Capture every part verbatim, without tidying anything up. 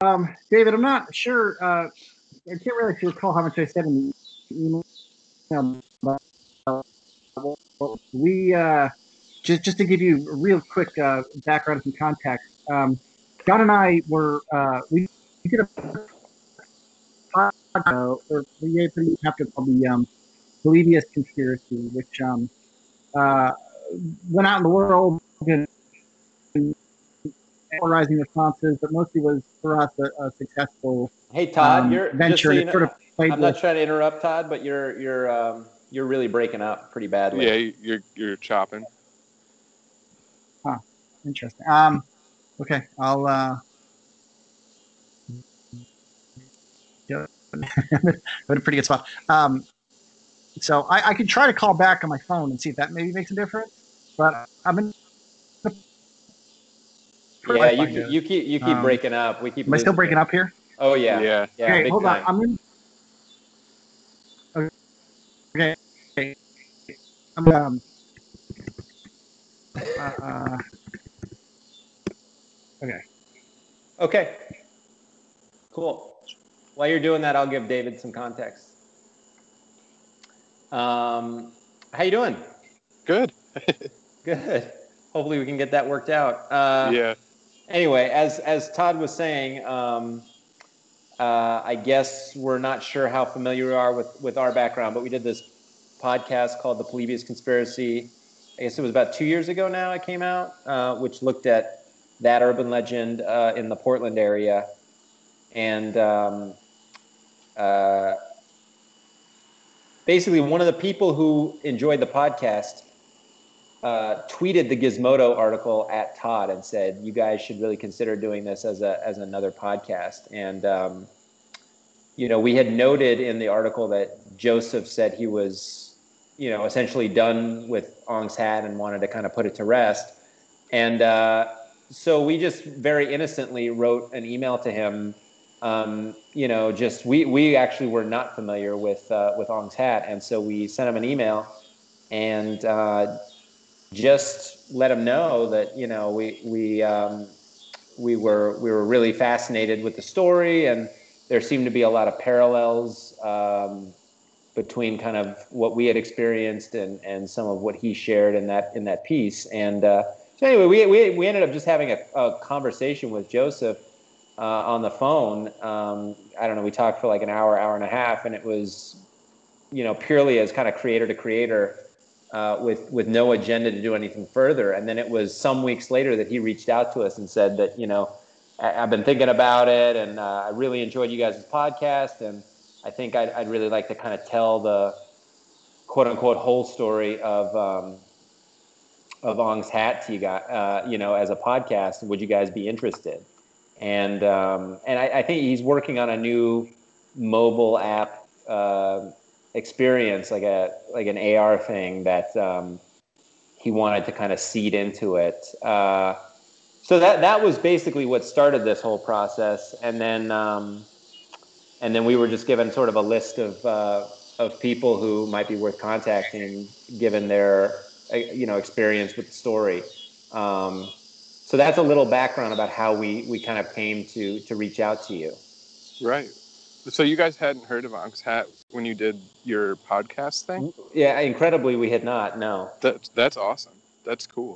Um, David, I'm not sure. Uh, I can't really recall how much I said in the email. But we uh, just just to give you a real quick uh, background and context. Um, John and I were uh, we did a podcast, or we had a chapter called the um, Polybius conspiracy, which um, uh, went out in the world and polarizing responses, but mostly was for us a, a successful Hey Todd, um, you're venture. just so you and it know, sort of played I'm with, not trying to interrupt, Todd, but you're you're um, you're really breaking up pretty badly. Yeah, you're you're chopping. Huh, interesting. Um, okay, I'll uh, yeah, I'm in a pretty good spot. Um, so I, I can try to call back on my phone and see if that maybe makes a difference. But I'm in. Yeah, you keep, you keep you keep um, breaking up. We keep. Am I still losing breaking you. up here? Oh yeah, Yeah. yeah. Okay, big hold time. on. I'm in. Okay. okay. I'm um. Uh, okay. Okay. Cool. While you're doing that, I'll give David some context. Um, how you doing? Good. Good. Hopefully we can get that worked out. Uh, yeah. Anyway, as as Todd was saying, um, uh, I guess we're not sure how familiar we are with with our background, but we did this podcast called The Polybius Conspiracy. I guess it was about two years ago now it came out, uh, which looked at that urban legend uh, in the Portland area. And um, uh, basically, one of the people who enjoyed the podcast uh, tweeted the Gizmodo article at Todd and said, "You guys should really consider doing this as a as another podcast." And um, you know, we had noted in the article that Joseph said he was, you know, essentially done with Ong's Hat and wanted to kind of put it to rest. And uh, so we just very innocently wrote an email to him. Um, you know, just we we actually were not familiar with uh, with Ong's Hat, and so we sent him an email and uh, just let him know that, you know, we we um, we were we were really fascinated with the story, and there seemed to be a lot of parallels um, between kind of what we had experienced and and some of what he shared in that in that piece. And uh, so anyway, we, we we ended up just having a, a conversation with Joseph uh, on the phone. Um, I don't know, we talked for like an hour, hour and a half, and it was, you know, purely as kind of creator to creator. Uh, with with no agenda to do anything further. And then it was some weeks later that he reached out to us and said that, you know, I, I've been thinking about it, and uh, I really enjoyed you guys' podcast, and I think I'd, I'd really like to kind of tell the quote unquote whole story of um, of Ong's Hat to you guys, uh, you know, as a podcast. Would you guys be interested? And um, and I, I think he's working on a new mobile app uh, experience, like a like an A R thing that um, he wanted to kind of seed into it. Uh, so that that was basically what started this whole process, and then um, and then we were just given sort of a list of uh, of people who might be worth contacting, given their uh, you know experience with the story. Um, so that's a little background about how we we kind of came to to reach out to you. Right. So you guys hadn't heard of Ong's Hat when you did your podcast thing? Yeah, incredibly, we had not. No. That's that's awesome. That's cool.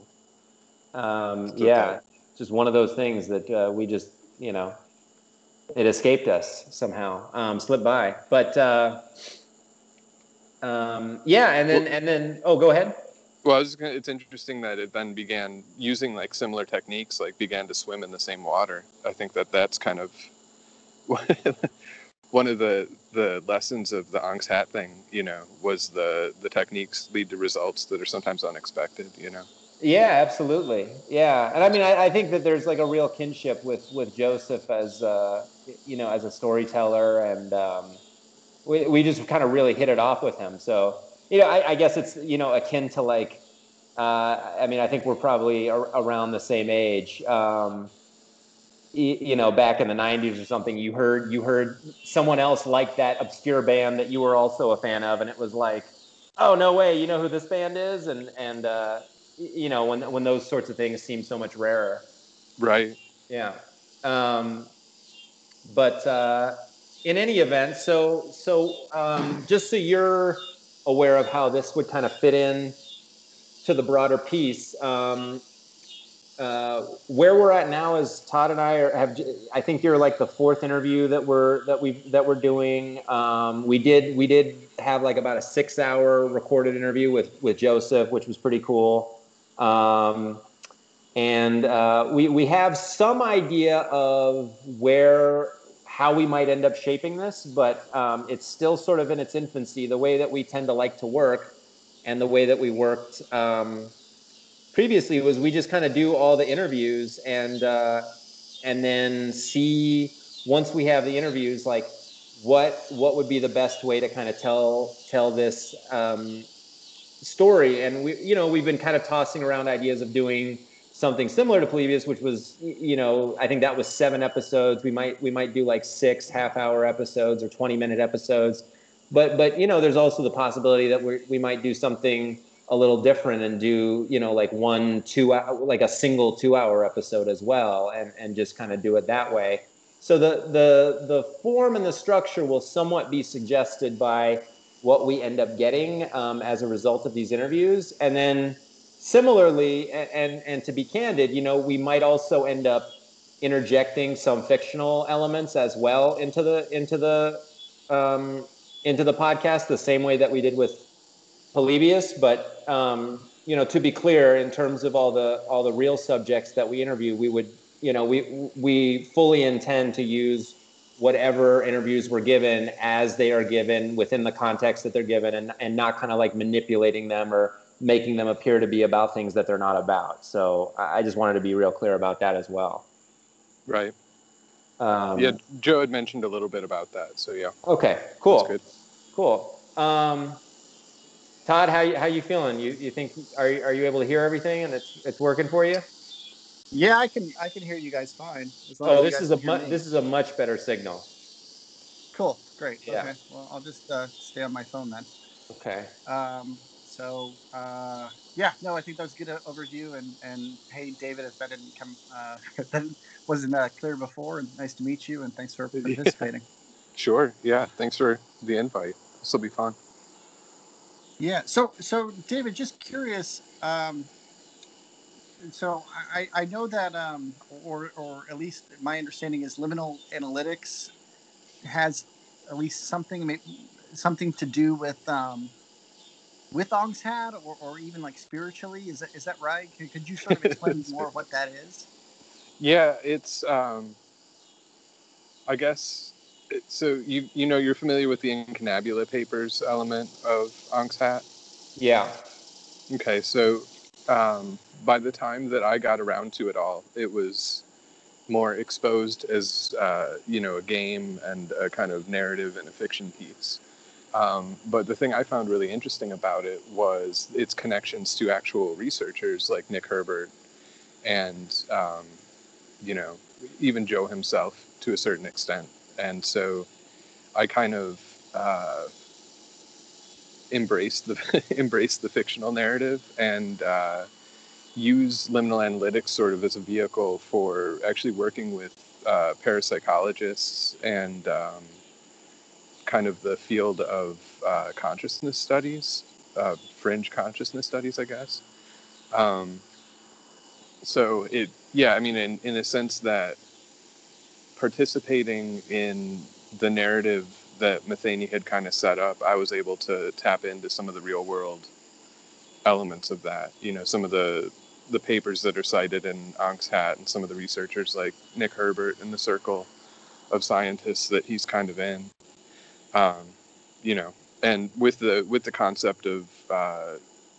Um, So yeah, that, just one of those things that uh, we just, you know, it escaped us somehow, um, slipped by. But uh, um, yeah, and then well, and then oh, go ahead. Well, I was just gonna, it's interesting that it then began using like similar techniques, like began to swim in the same water. I think that that's kind of one of the the lessons of the Ong's Hat thing, you know, was the the techniques lead to results that are sometimes unexpected, you know. Yeah, absolutely. Yeah, and I mean, I, I think that there's like a real kinship with with Joseph as uh, you know, as a storyteller, and um, we we just kind of really hit it off with him. So you know, I, I guess it's, you know, akin to like, uh, I mean, I think we're probably ar- around the same age. Um, y- you know, back in the nineties or something, you heard you heard someone else like that obscure band that you were also a fan of, and it was like, oh no way, you know who this band is, and and uh, you know, when when those sorts of things seem so much rarer. Right. Yeah. Um, but uh, in any event, so so um, just so you're aware of how this would kind of fit in to the broader piece. Um, uh, where we're at now is Todd and I are, have. I think you're like the fourth interview that we're that we that we're doing. Um, we did we did have like about a six hour recorded interview with with Joseph, which was pretty cool. Um, and uh, we we have some idea of where how we might end up shaping this, but um, it's still sort of in its infancy. The way that we tend to like to work, and the way that we worked. Um, previously was we just kind of do all the interviews and uh, and then see once we have the interviews like what what would be the best way to kind of tell tell this um, story. And we you know we've been kind of tossing around ideas of doing something similar to Polybius, which was you know I think that was seven episodes. We might we might do like six half hour episodes or twenty minute episodes, but but you know there's also the possibility that we we might do something a little different and do you know like one two like a single two hour episode as well, and and just kind of do it that way. So the the the form and the structure will somewhat be suggested by what we end up getting um, as a result of these interviews. And then similarly, and, and and to be candid, you know we might also end up interjecting some fictional elements as well into the into the um, into the podcast, the same way that we did with Polybius. But um, you know, to be clear, in terms of all the all the real subjects that we interview, we would, you know, we we fully intend to use whatever interviews were given as they are given within the context that they're given, and and not kind of like manipulating them or making them appear to be about things that they're not about. So I just wanted to be real clear about that as well. Right. Um, yeah, Joe had mentioned a little bit about that. So yeah. Okay. Cool. That's good. Cool. Um, Todd, how you how you feeling? You you think are you, are you able to hear everything and it's it's working for you? Yeah, I can I can hear you guys fine. As long Oh, as you this guys is a can hear mu- me. this is a much better signal. Cool, great. Yeah. Okay, well I'll just uh, stay on my phone then. Okay. Um, so uh, yeah, no, I think that was a good uh, overview. And and hey, David, if that didn't come uh, that wasn't uh, clear before, and nice to meet you, and thanks for participating. Sure. Yeah. Thanks for the invite. This will be fun. Yeah. So so David, just curious. Um, so I, I know that um, or or at least my understanding is liminal analytics has at least something something to do with um, with Ong's Hat, or, or even like spiritually. Is that is that right? Could, could you sort of explain more what that is? Yeah, it's um, I guess it, so. You you know you're familiar with the incunabula papers element of Ankh Hat. Yeah. Okay, so um, by the time that I got around to it all, it was more exposed as uh, you know a game and a kind of narrative and a fiction piece. Um, but the thing I found really interesting about it was its connections to actual researchers like Nick Herbert and um, you know even Joe himself to a certain extent. And so I kind of uh, embraced the embraced the fictional narrative and uh, use liminal analytics sort of as a vehicle for actually working with uh, parapsychologists and um, kind of the field of uh, consciousness studies, uh, fringe consciousness studies, I guess. Um, so it, yeah, I mean, in, in a sense that participating in the narrative that Matheny had kind of set up, I was able to tap into some of the real world elements of that. You know, some of the the papers that are cited in Ankh's Hat and some of the researchers like Nick Herbert and the circle of scientists that he's kind of in. Um, you know, and with the with the concept of uh,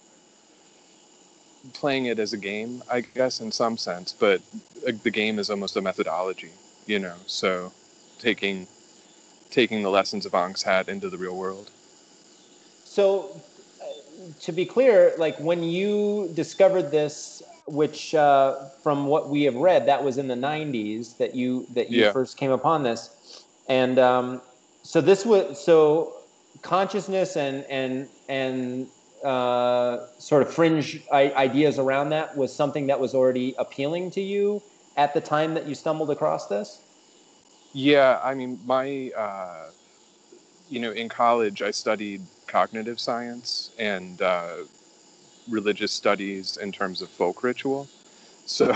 playing it as a game, I guess in some sense, but the game is almost a methodology. You know, so taking taking the lessons of Ankh's Hat into the real world. So, uh, to be clear, like when you discovered this, which uh, from what we have read, that was in the nineties that you that you Yeah. first came upon this, and um, so this was so consciousness and and and uh, sort of fringe I- ideas around that was something that was already appealing to you at the time that you stumbled across this. Yeah, I mean, my, uh, you know, in college, I studied cognitive science and uh, religious studies in terms of folk ritual. So,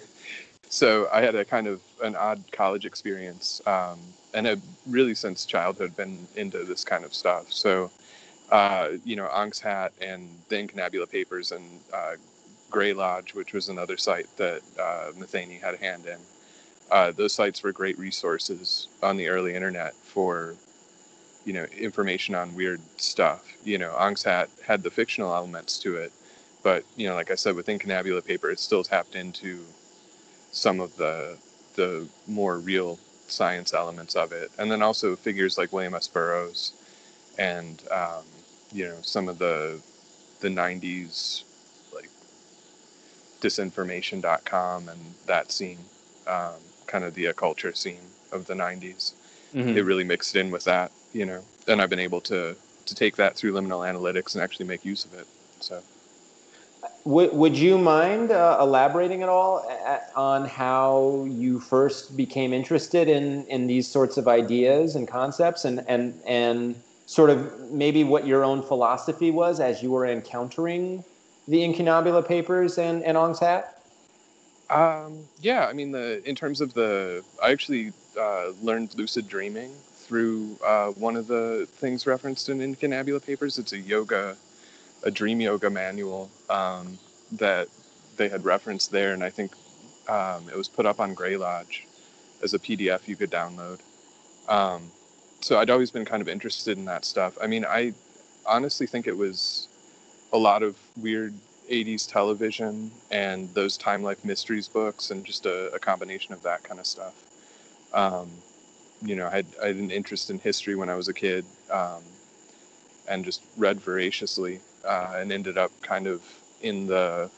so I had a kind of an odd college experience, um, and have really since childhood been into this kind of stuff. So, uh, you know, Ank's Hat and the Incunabula Papers and uh, Grey Lodge, which was another site that uh, Matheny had a hand in. Uh, those sites were great resources on the early internet for, you know, information on weird stuff. You know, Ank's Hat had the fictional elements to it, but, you know, like I said, with Incunabula Paper, it still tapped into some of the the more real science elements of it, and then also figures like William S. Burroughs and um, you know, some of the the nineties like disinformation dot com and that scene, um, kind of the occulture scene of the nineties. It Mm-hmm. really mixed in with that, you know, and I've been able to to take that through liminal analytics and actually make use of it. So. Would, would you mind uh, elaborating at all a- on how you first became interested in, in these sorts of ideas and concepts, and, and, and sort of maybe what your own philosophy was as you were encountering the Incunabula Papers and, and Ong's Hat? Um, yeah, I mean, the in terms of the, I actually uh, learned lucid dreaming through uh, one of the things referenced in Incunabula Papers. It's a yoga, a dream yoga manual um, that they had referenced there, and I think um, it was put up on Grey Lodge as a P D F you could download. Um, so I'd always been kind of interested in that stuff. I mean, I honestly think it was a lot of weird eighties television and those Time Life Mysteries books and just a, a combination of that kind of stuff. Um, you know, I had, I had an interest in history when I was a kid, um, and just read voraciously, uh, and ended up kind of in the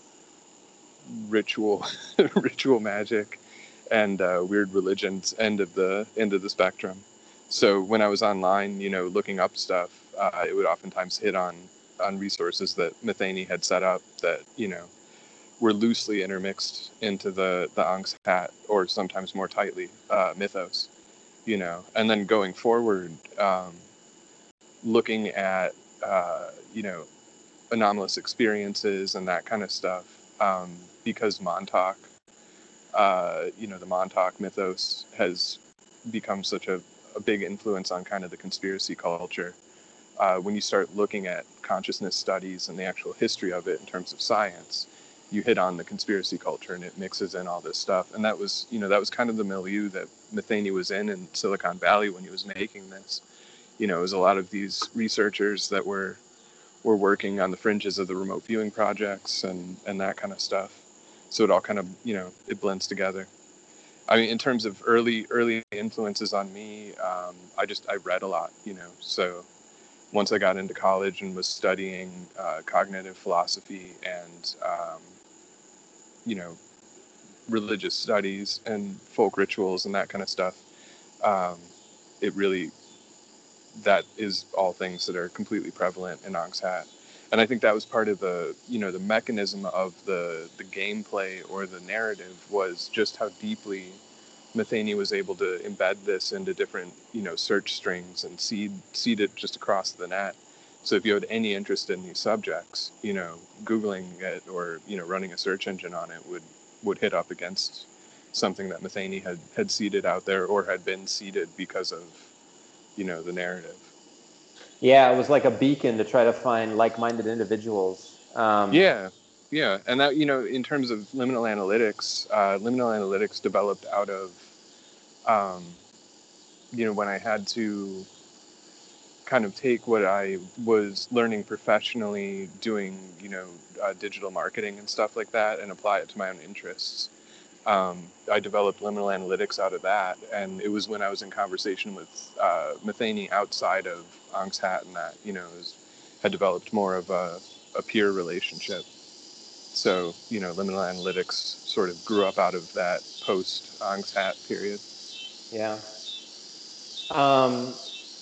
ritual, ritual magic and uh, weird religions end of the end of the spectrum. So when I was online, you know, looking up stuff, uh, it would oftentimes hit on on resources that Matheny had set up that, you know, were loosely intermixed into the the Ank's Hat, or sometimes more tightly uh, mythos, you know. And then going forward, um, looking at uh, you know, anomalous experiences and that kind of stuff, um, because Montauk, uh, you know, the Montauk mythos has become such a, a big influence on kind of the conspiracy culture. Uh, when you start looking at consciousness studies and the actual history of it in terms of science, you hit on the conspiracy culture and it mixes in all this stuff. And that was, you know, that was kind of the milieu that Matheny was in in Silicon Valley when he was making this. You know, it was a lot of these researchers that were were working on the fringes of the remote viewing projects and and that kind of stuff. So it all kind of, you know, it blends together. I mean, in terms of early early influences on me, um, I just I read a lot, you know. So once I got into college and was studying uh, cognitive philosophy and um, you know, religious studies and folk rituals and that kind of stuff, um, it really, that is all things that are completely prevalent in Ank's Hat. And I think that was part of the, you know, the mechanism of the the gameplay or the narrative was just how deeply Matheny was able to embed this into different, you know, search strings and seed seed it just across the net. So if you had any interest in these subjects, you know, Googling it or, you know, running a search engine on it would would hit up against something that Matheny had had seeded out there or had been seeded because of, you know, the narrative. Yeah, it was like a beacon to try to find like-minded individuals. Um, Yeah, yeah, and that, you know, in terms of liminal analytics, uh, liminal analytics developed out of, um, you know, when I had to kind of take what I was learning professionally, doing, you know, uh, digital marketing and stuff like that, and apply it to my own interests. Um, I developed liminal analytics out of that, and it was when I was in conversation with uh, Matheny outside of Ank's Hat and that, you know, was, had developed more of a, a peer relationship. So, you know, liminal analytics sort of grew up out of that post Ank's Hat period. yeah. Um,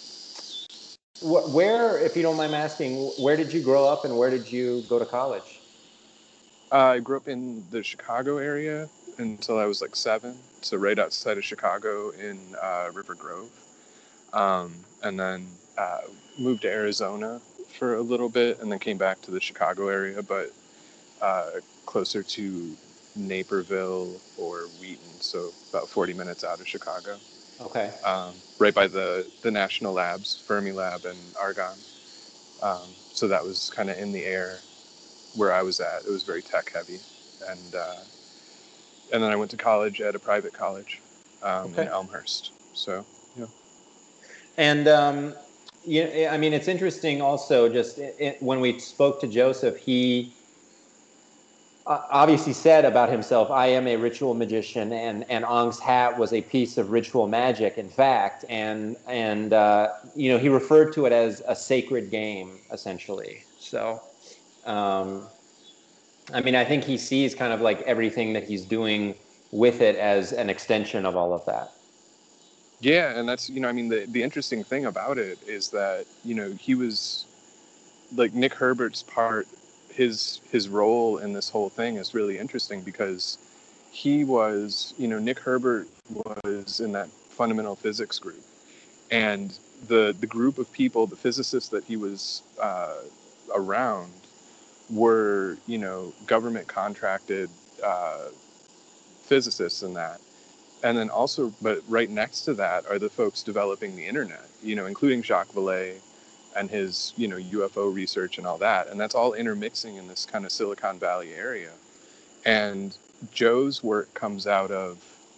wh- where, if you don't mind me asking, where did you grow up and where did you go to college? Uh, I grew up in the Chicago area, until I was like seven, so right outside of Chicago in uh, River Grove, um, and then uh, moved to Arizona for a little bit, and then came back to the Chicago area, but uh, closer to Naperville or Wheaton, so about forty minutes out of Chicago. Okay. Um, right by the, the national labs, Fermilab and Argonne. Um, so that was kind of in the air where I was at. It was very tech heavy. And, uh, and then I went to college at a private college um, in Okay. Elmhurst. So, yeah. And um, yeah, I mean, it's interesting also. Just it, it, when we spoke to Joseph, he uh, obviously said about himself, "I am a ritual magician," and and Ong's hat was a piece of ritual magic, in fact. And and uh, you know, he referred to it as a sacred game, essentially. So, um, I mean, I think he sees kind of like everything that he's doing with it as an extension of all of that. Yeah, and that's, you know, I mean, the, the interesting thing about it is that, you know, he was, like, Nick Herbert's part, his his role in this whole thing is really interesting because he was, you know, Nick Herbert was in that fundamental physics group. And the the group of people, the physicists that he was uh, around were, you know, government contracted uh, physicists in that. And then also, but right next to that are the folks developing the internet, you know, including Jacques Vallée and his, you know, U F O research and all that. And that's all intermixing in this kind of Silicon Valley area. And Joe's work comes out of,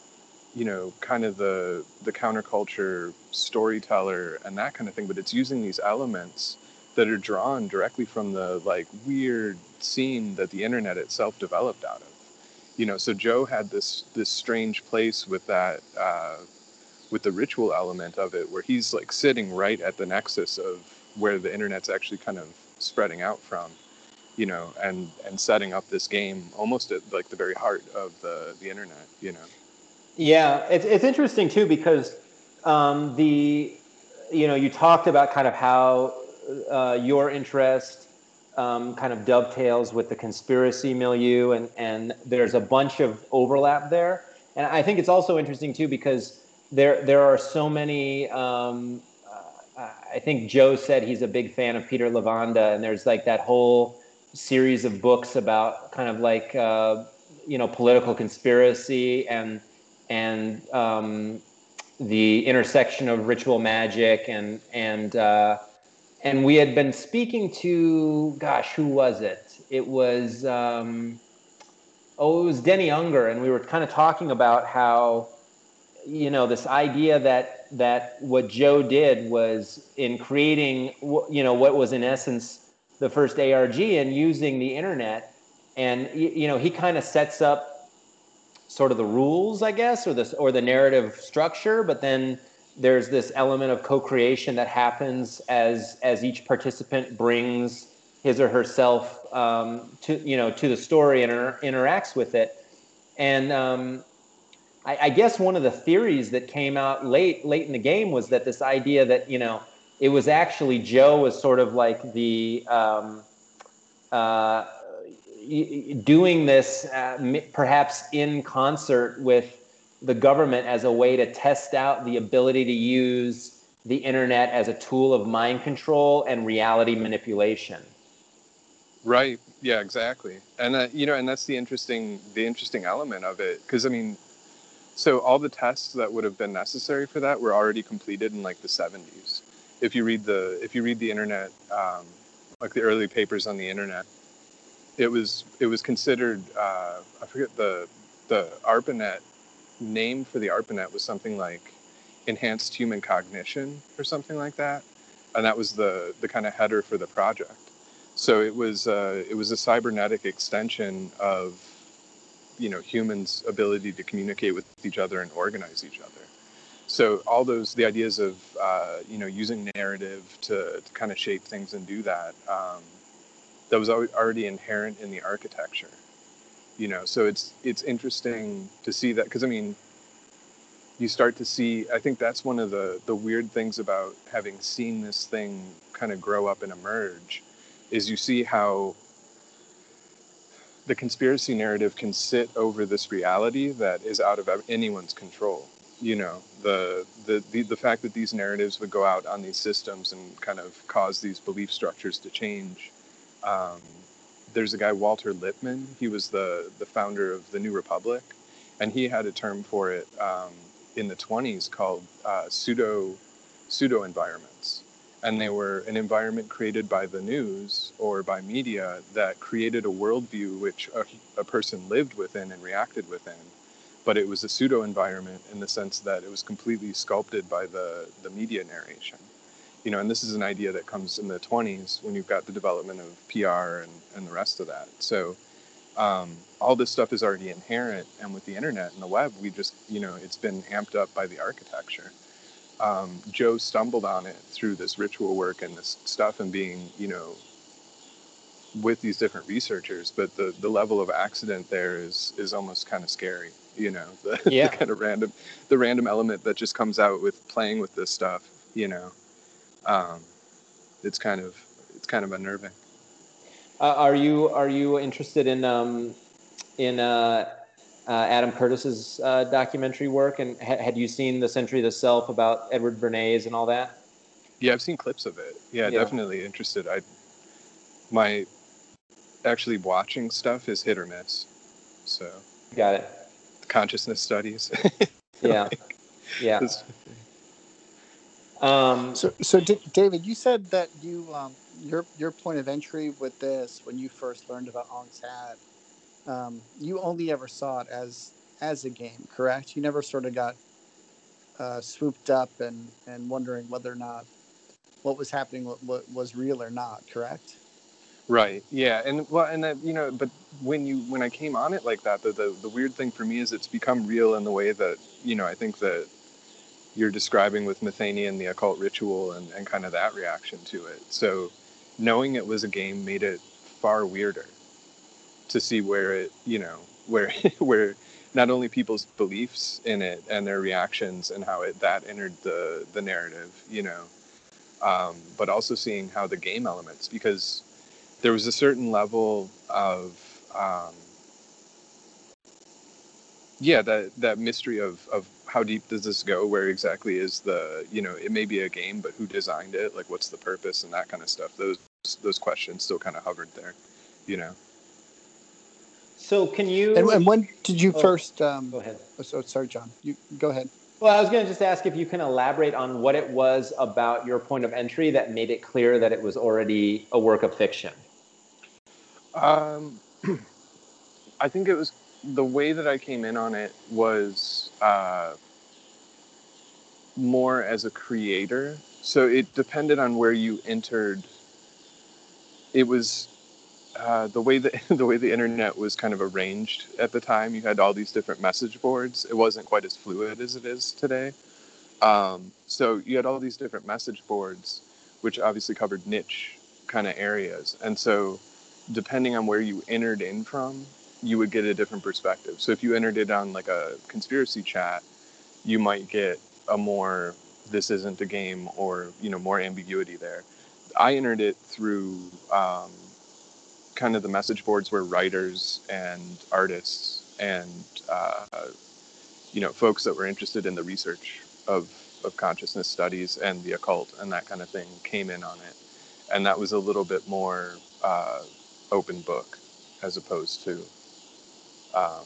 you know, kind of the the counterculture storyteller and that kind of thing, but it's using these elements that are drawn directly from the like weird scene that the internet itself developed out of. You know, so Joe had this this strange place with that uh, with the ritual element of it, where he's like sitting right at the nexus of where the internet's actually kind of spreading out from, you know, and and setting up this game almost at like the very heart of the the internet, you know. Yeah, it's it's interesting too because um, the you know you talked about kind of how uh, your interest um, kind of dovetails with the conspiracy milieu, and and there's a bunch of overlap there. And I think it's also interesting too because there there are so many. Um, uh, I think Joe said he's a big fan of Peter Levanda, and there's like that whole series of books about kind of like uh, you know political conspiracy and and um, the intersection of ritual magic and and uh, and we had been speaking to, gosh, who was it? It was um, oh, it was Denny Unger, and we were kind of talking about how you know this idea that that what Joe did was in creating you know what was in essence the first A R G and using the internet, and you know he kind of sets up sort of the rules, I guess, or the or the narrative structure, but then there's this element of co-creation that happens as as each participant brings his or herself um, to you know to the story and inter- interacts with it. And um, I, I guess one of the theories that came out late late in the game was that this idea that you know it was actually Joe was sort of like the um, uh, doing this uh, perhaps in concert with the government as a way to test out the ability to use the internet as a tool of mind control and reality manipulation. Right. Yeah, exactly. And uh, you know, and that's the interesting the interesting element of it, because I mean, so all the tests that would have been necessary for that were already completed in like the seventies. If you read the if you read the internet, um, like the early papers on the internet, it was it was considered uh, I forget the the ARPANET name for the ARPANET was something like enhanced human cognition or something like that, and that was the the kind of header for the project. So it was uh, it was a cybernetic extension of you know humans' ability to communicate with each other and organize each other. So all those the ideas of uh, you know using narrative to, to kind of shape things and do that um, that was already inherent in the architecture. You know, so it's it's interesting to see that because I mean you start to see I think that's one of the the weird things about having seen this thing kind of grow up and emerge is you see how the conspiracy narrative can sit over this reality that is out of anyone's control. You know, the, the, the, the fact that these narratives would go out on these systems and kind of cause these belief structures to change. Um, there's a guy, Walter Lippmann. He was the, the founder of the New Republic, and he had a term for it um, in the twenties called uh, pseudo pseudo environments. And they were an environment created by the news or by media that created a worldview which a, a person lived within and reacted within. But it was a pseudo environment in the sense that it was completely sculpted by the, the media narration. You know, and this is an idea that comes in the twenties when you've got the development of P R and, and the rest of that. So um, all this stuff is already inherent. And with the internet and the web, we just, you know, it's been amped up by the architecture. Um, Joe stumbled on it through this ritual work and this stuff and being, you know, with these different researchers, but the, the level of accident there is, is almost kind of scary, you know, the, Yeah. the kind of random, the random element that just comes out with playing with this stuff, you know, um, it's kind of, it's kind of unnerving. Uh, are you, are you interested in, um, in, uh, Uh, Adam Curtis's uh, documentary work, and ha- had you seen The Century of the Self about Edward Bernays and all that? Yeah, I've seen clips of it. Yeah, Yeah. definitely interested. I, my actually watching stuff is hit or miss. So Got it. consciousness studies. Yeah. Like, Yeah. it's- Um, So, so D- David, you said that you um, your your point of entry with this when you first learned about Ong's Hat, um, you only ever saw it as as a game, correct? You never sort of got uh, swooped up and and wondering whether or not what was happening what, what was real or not, correct? Right. Yeah. And well, and that, you know, but when you, when I came on it like that, the, the, the weird thing for me is it's become real in the way that, you know, I think that you're describing with Methania and the occult ritual and, and kind of that reaction to it. So knowing it was a game made it far weirder to see where it, you know, where, where not only people's beliefs in it and their reactions and how it, that entered the, the narrative, you know, um, but also seeing how the game elements, because there was a certain level of um, yeah that that mystery of of how deep does this go, where exactly is the, you know, it may be a game, but who designed it, like what's the purpose and that kind of stuff. Those those questions still kind of hovered there, you know. so can you? And, and when did you Oh, first? Um, go ahead. oh, so sorry, John. You go ahead. Well, I was going to just ask if you can elaborate on what it was about your point of entry that made it clear that it was already a work of fiction. um I think it was the way that I came in on it was uh more as a creator, so it depended on where you entered. It was uh, the way that the way the internet was kind of arranged at the time. You had all these different message boards. It wasn't quite as fluid as it is today. Um, so you had all these different message boards, which obviously covered niche kind of areas. And so, depending on where you entered in from, you would get a different perspective. So if you entered it on like a conspiracy chat, you might get a more, this isn't a game, or, you know, more ambiguity there. I entered it through um, kind of the message boards where writers and artists and uh, you know, folks that were interested in the research of of consciousness studies and the occult and that kind of thing came in on it, and that was a little bit more uh, open book as opposed to um,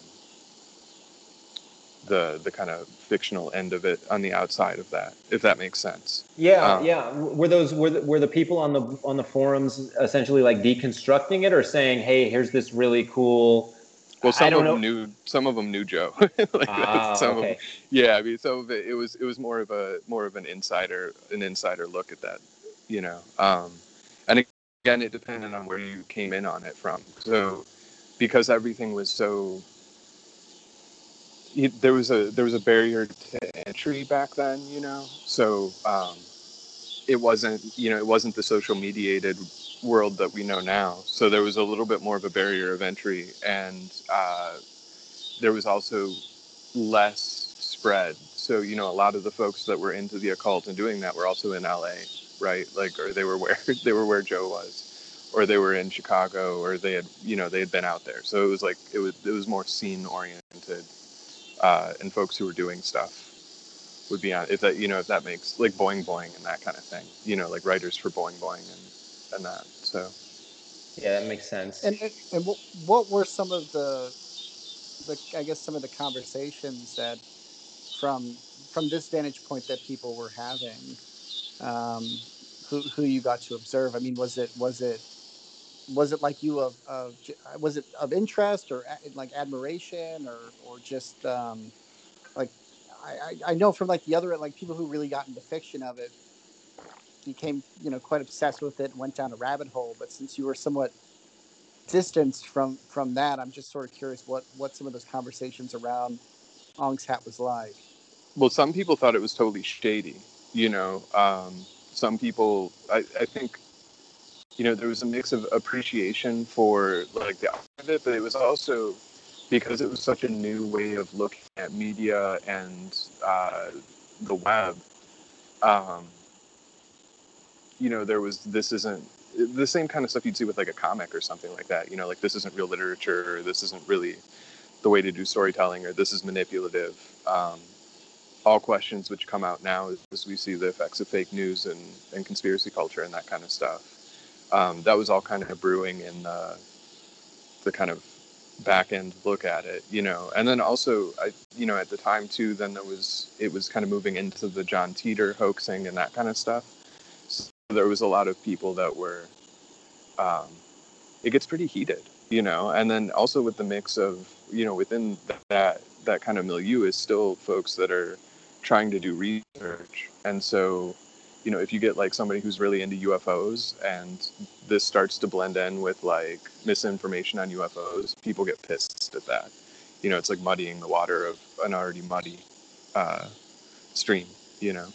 the the kind of fictional end of it on the outside of that, if that makes sense. Yeah, Um, yeah. Were those were the, were the people on the on the forums essentially like deconstructing it, or saying, "Hey, here's this really cool"? Well, I some don't of know. them knew. Some of them knew Joe. Like that's, Ah, some of them. okay. Yeah, I mean, some of it. It was. It was more of a more of an insider, an insider look at that. You know. Um, and again, it depended on where you came in on it from. So, because everything was so, it, there was a there was a barrier to entry back then. You know. So. Um, it wasn't, you know, it wasn't the social mediated world that we know now. So there was a little bit more of a barrier of entry, and uh, there was also less spread. So, you know, a lot of the folks that were into the occult and doing that were also in L A, right? Like, or they were where they were where Joe was. or they were in Chicago, or they had, you know, they had been out there. So it was like, it was, it was more scene oriented, uh, and folks who were doing stuff would be on, if that, you know, if that makes, like Boing Boing and that kind of thing, you know, like writers for Boing Boing and, and that. So. Yeah, that makes sense. And and, and what, what were some of the, the, I guess some of the conversations that from, from this vantage point that people were having, um, who, who you got to observe? I mean, was it, was it, was it like you of, of was it of interest or like admiration or or just um like I, I know from like the other like people who really got into fiction of it became, you know, quite obsessed with it and went down a rabbit hole. But since you were somewhat distanced from from that, I'm just sort of curious what what some of those conversations around Ong's Hat was like. Well, some people thought it was totally shady, you know. Um, some people, I, I think, you know, there was a mix of appreciation for like the art of it, but it was also because it was such a new way of looking at media and uh, the web. Um, you know, there was, this isn't the same kind of stuff you'd see with like a comic or something like that. You know, like this isn't real literature, or this isn't really the way to do storytelling, or this is manipulative. Um, all questions which come out now as we see the effects of fake news and, and conspiracy culture and that kind of stuff. Um, that was all kind of brewing in the, the kind of back end look at it, you know. And then also, I, you know, at the time too, then there was, it was kind of moving into the John Teeter hoaxing and that kind of stuff. So there was a lot of people that were, um, it gets pretty heated, you know. And then also with the mix of, you know, within that, that kind of milieu is still folks that are trying to do research. And so, you know, if you get like somebody who's really into U F Os and this starts to blend in with like misinformation on U F Os, people get pissed at that. You know, it's like muddying the water of an already muddy uh, stream, you know.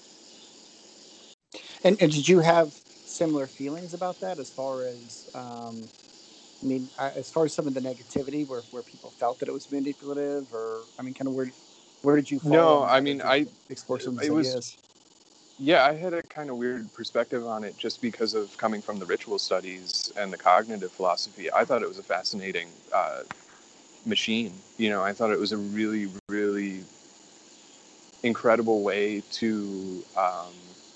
And, and did you have similar feelings about that as far as um I mean, as far as some of the negativity where, where people felt that it was manipulative, or I mean, kind of where where did you fall No, on I that, or mean, did I, you explore some of it those was, ideas? yeah, I had a kind of weird perspective on it just because of coming from the ritual studies and the cognitive philosophy. I thought it was a fascinating uh, machine. You know, I thought it was a really, really incredible way to um,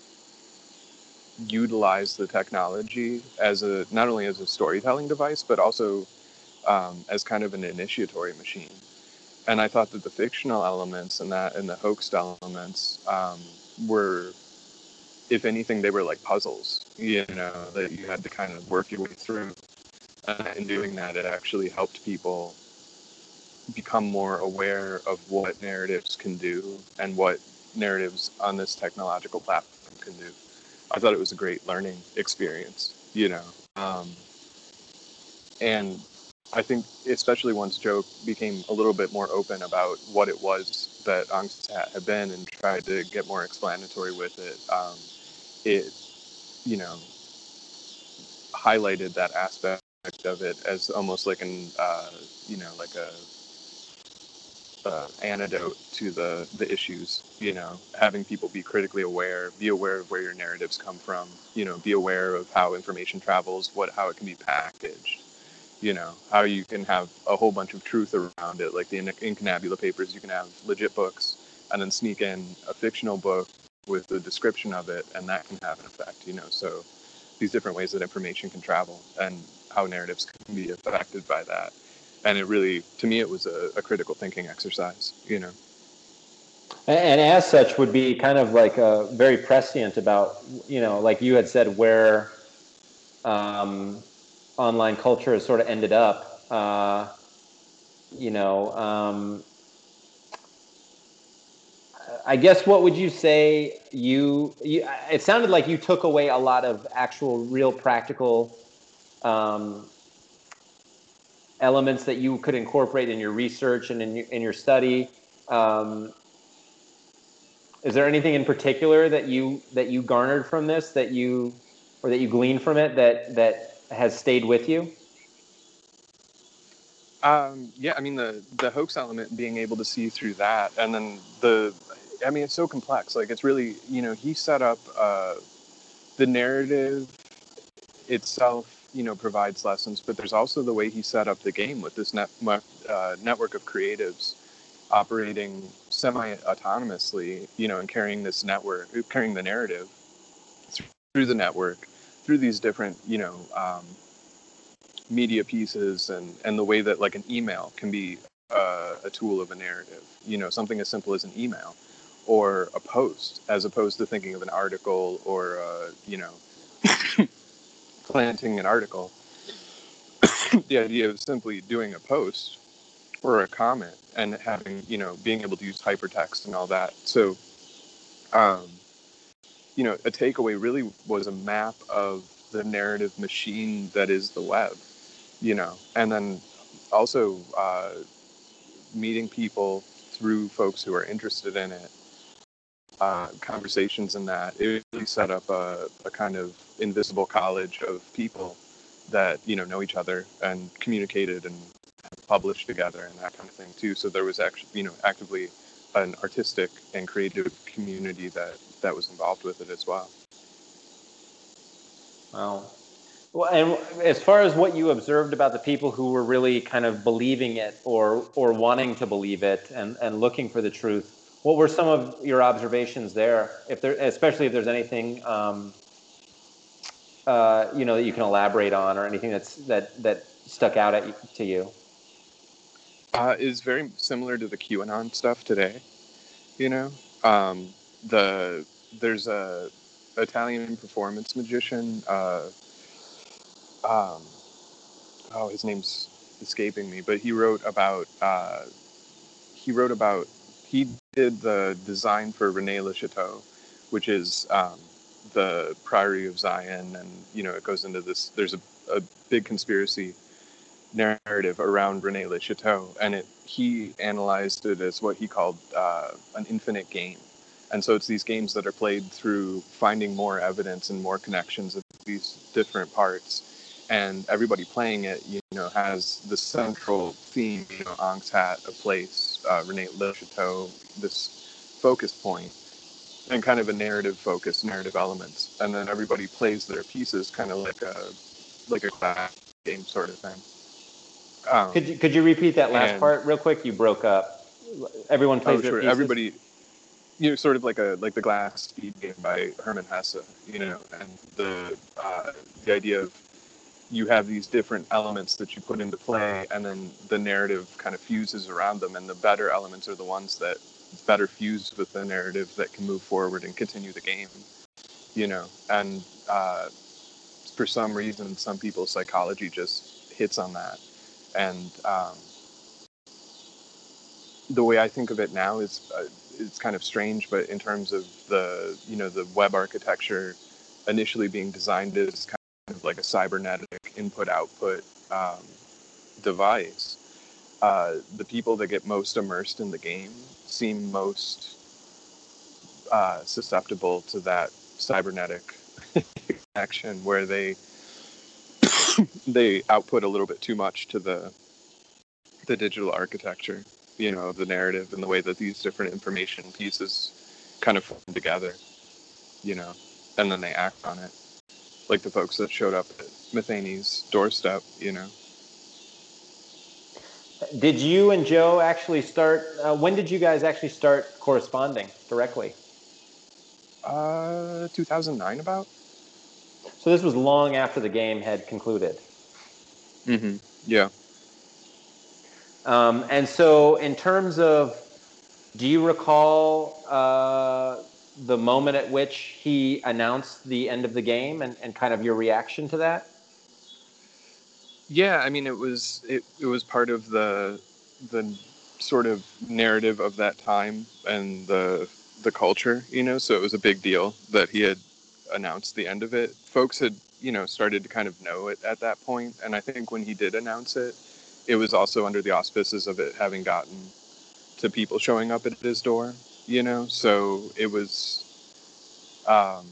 utilize the technology as a, not only as a storytelling device, but also um, as kind of an initiatory machine. And I thought that the fictional elements and that and the hoaxed elements um, were, if anything, they were like puzzles, you know, that you had to kind of work your way through. And in doing that, it actually helped people become more aware of what narratives can do and what narratives on this technological platform can do. I thought it was a great learning experience, you know. Um, and I think, especially once Joe became a little bit more open about what it was that Ong's Hat had been and tried to get more explanatory with it, um, it, you know, highlighted that aspect of it as almost like an, uh, you know, like a uh, antidote to the the issues. You know, having people be critically aware, be aware of where your narratives come from. You know, be aware of how information travels, what how it can be packaged. You know, how you can have a whole bunch of truth around it, like the Incunabula papers. You can have legit books, and then sneak in a fictional book with the description of it, and that can have an effect. You know, so these different ways that information can travel and how narratives can be affected by that. And it really, to me, it was a, a critical thinking exercise, you know. And as such would be kind of like a very prescient about, you know, like you had said, where um, online culture has sort of ended up. Uh, you know, um, I guess what would you say you, you, it sounded like you took away a lot of actual real practical um, elements that you could incorporate in your research and in your, in your study. Um, is there anything in particular that you that you garnered from this that you or that you gleaned from it that that has stayed with you? Um, yeah, I mean, the, the hoax element, being able to see through that. And then the, I mean, it's so complex. Like, it's really, you know, he set up uh, the narrative itself you know, provides lessons, but there's also the way he set up the game with this net, uh, network of creatives operating semi-autonomously, you know, and carrying this network, carrying the narrative through the network, through these different, you know, um, media pieces, and, and the way that like an email can be uh, a tool of a narrative, you know, something as simple as an email or a post, as opposed to thinking of an article or, uh, you know, planting an article. The idea of simply doing a post or a comment and having, you know, being able to use hypertext and all that. So, um, you know, a takeaway really was a map of the narrative machine that is the web, you know, and then also uh, meeting people through folks who are interested in it, uh, conversations in that. It really set up a, a kind of invisible college of people that, you know, know each other and communicated and published together and that kind of thing too. So there was actually, you know, actively an artistic and creative community that that was involved with it as well. Wow. Well, and as far as what you observed about the people who were really kind of believing it or or wanting to believe it and, and looking for the truth, what were some of your observations there? If there, especially if there's anything, um, uh, you know, that you can elaborate on, or anything that's that that stuck out at, to you. Uh, is very similar to the QAnon stuff today. You know, um, the there's a Italian performance magician. Uh, um, oh, his name's escaping me, but he wrote about uh, he wrote about he did the design for René Le Chateau, which is um, the Priory of Zion, and you know it goes into this. There's a, a big conspiracy narrative around René Le Chateau, and it he analyzed it as what he called uh, an infinite game. And so it's these games that are played through finding more evidence and more connections of these different parts. And everybody playing it, you know, has the central theme, you know, Ankh Hat, a place, uh, René Le Chateau, this focus point, and kind of a narrative focus, narrative elements. And then everybody plays their pieces kind of like a like a class game sort of thing. Um, Could you could you repeat that last and, part real quick? You broke up. Everyone plays oh, their sure. pieces. Everybody, you know, sort of like a like the Glass Speed game by Hermann Hesse, you know, and the uh, the idea of you have these different elements that you put into play, and then the narrative kind of fuses around them, and the better elements are the ones that better fuse with the narrative that can move forward and continue the game, you know, and uh, for some reason, some people's psychology just hits on that, and um, the way I think of it now is uh, it's kind of strange, but in terms of the, you know, the web architecture initially being designed as kind of like a cybernetic input-output um, device, uh, the people that get most immersed in the game seem most uh, susceptible to that cybernetic connection, where they they output a little bit too much to the the digital architecture, you know, the narrative and the way that these different information pieces kind of form together, you know, and then they act on it, like the folks that showed up at Matheny's doorstep, you know. Did you and Joe actually start? Uh, when did you guys actually start corresponding directly? Uh, two thousand nine about. So this was long after the game had concluded. Mm-hmm. Yeah. Um, and so, in terms of, do you recall uh, the moment at which he announced the end of the game, and, and kind of your reaction to that? Yeah, I mean, it was it, it was part of the the sort of narrative of that time and the the culture, you know. So it was a big deal that he had announced the end of it. Folks had, you know, started to kind of know it at that point, and I think when he did announce it, it was also under the auspices of it having gotten to people showing up at his door, you know. So it was. Um,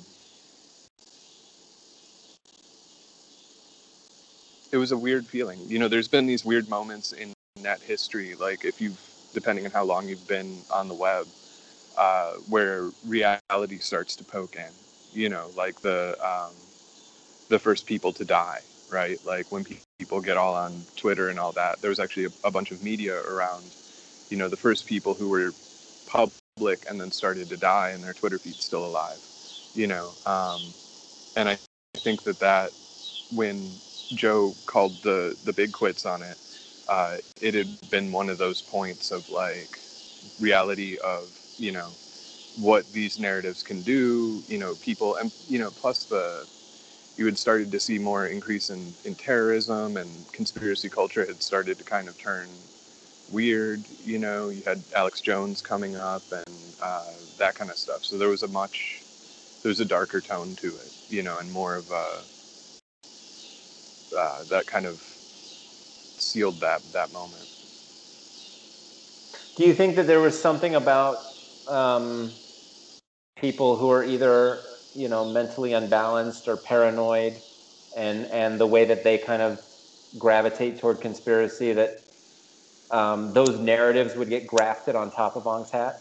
it was a weird feeling. You know, there's been these weird moments in net history, like if you've, depending on how long you've been on the web, uh, where reality starts to poke in, you know, like the, um, the first people to die, right? Like when pe- people get all on Twitter and all that, there was actually a, a bunch of media around, you know, the first people who were public and then started to die and their Twitter feed's still alive, you know. Um, and I think that that when Joe called the, the big quits on it, uh, it had been one of those points of like reality of, you know, what these narratives can do, you know, people, and, you know, plus the, you had started to see more increase in, in terrorism, and conspiracy culture had started to kind of turn weird, you know, you had Alex Jones coming up and uh, that kind of stuff. So there was a much, there was a darker tone to it, you know, and more of a, uh, that kind of sealed that, that moment. Do you think that there was something about um, people who are either, you know, mentally unbalanced or paranoid, and and the way that they kind of gravitate toward conspiracy, that um, those narratives would get grafted on top of Ong's hat?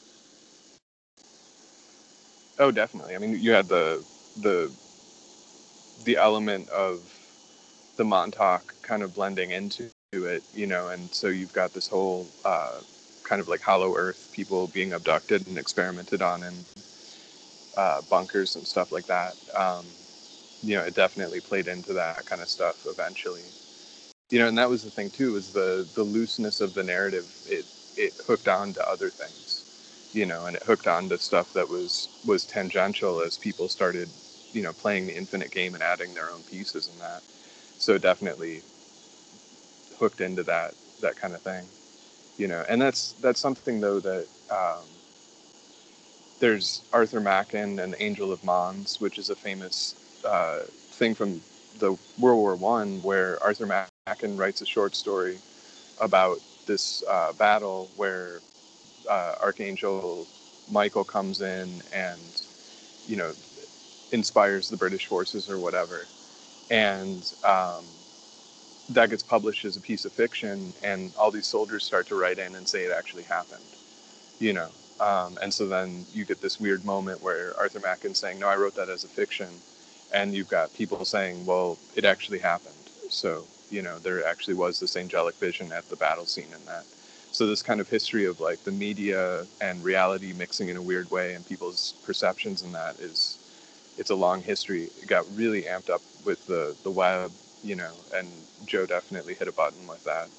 Oh, definitely. I mean, you had the the the element of the Montauk kind of blending into it, you know, and so you've got this whole uh, kind of like Hollow Earth, people being abducted and experimented on in uh, bunkers and stuff like that. Um, you know, it definitely played into that kind of stuff eventually. You know, and that was the thing too, is the the looseness of the narrative. It it hooked on to other things, you know, and it hooked on to stuff that was was tangential as people started, you know, playing the infinite game and adding their own pieces in that. So it definitely hooked into that that kind of thing, you know. And that's that's something though that um, there's Arthur Machen and the Angel of Mons, which is a famous uh, thing from the World War One, where Arthur Machen writes a short story about this uh, battle where uh, Archangel Michael comes in and, you know, inspires the British forces or whatever, and um, that gets published as a piece of fiction, and all these soldiers start to write in and say it actually happened, you know. Um, and so then you get this weird moment where Arthur Machen's saying, no, I wrote that as a fiction. And you've got people saying, well, it actually happened. So, you know, there actually was this angelic vision at the battle scene in that. So this kind of history of like the media and reality mixing in a weird way and people's perceptions in that is, it's a long history. It got really amped up with the, the web, you know, and Joe definitely hit a button with that.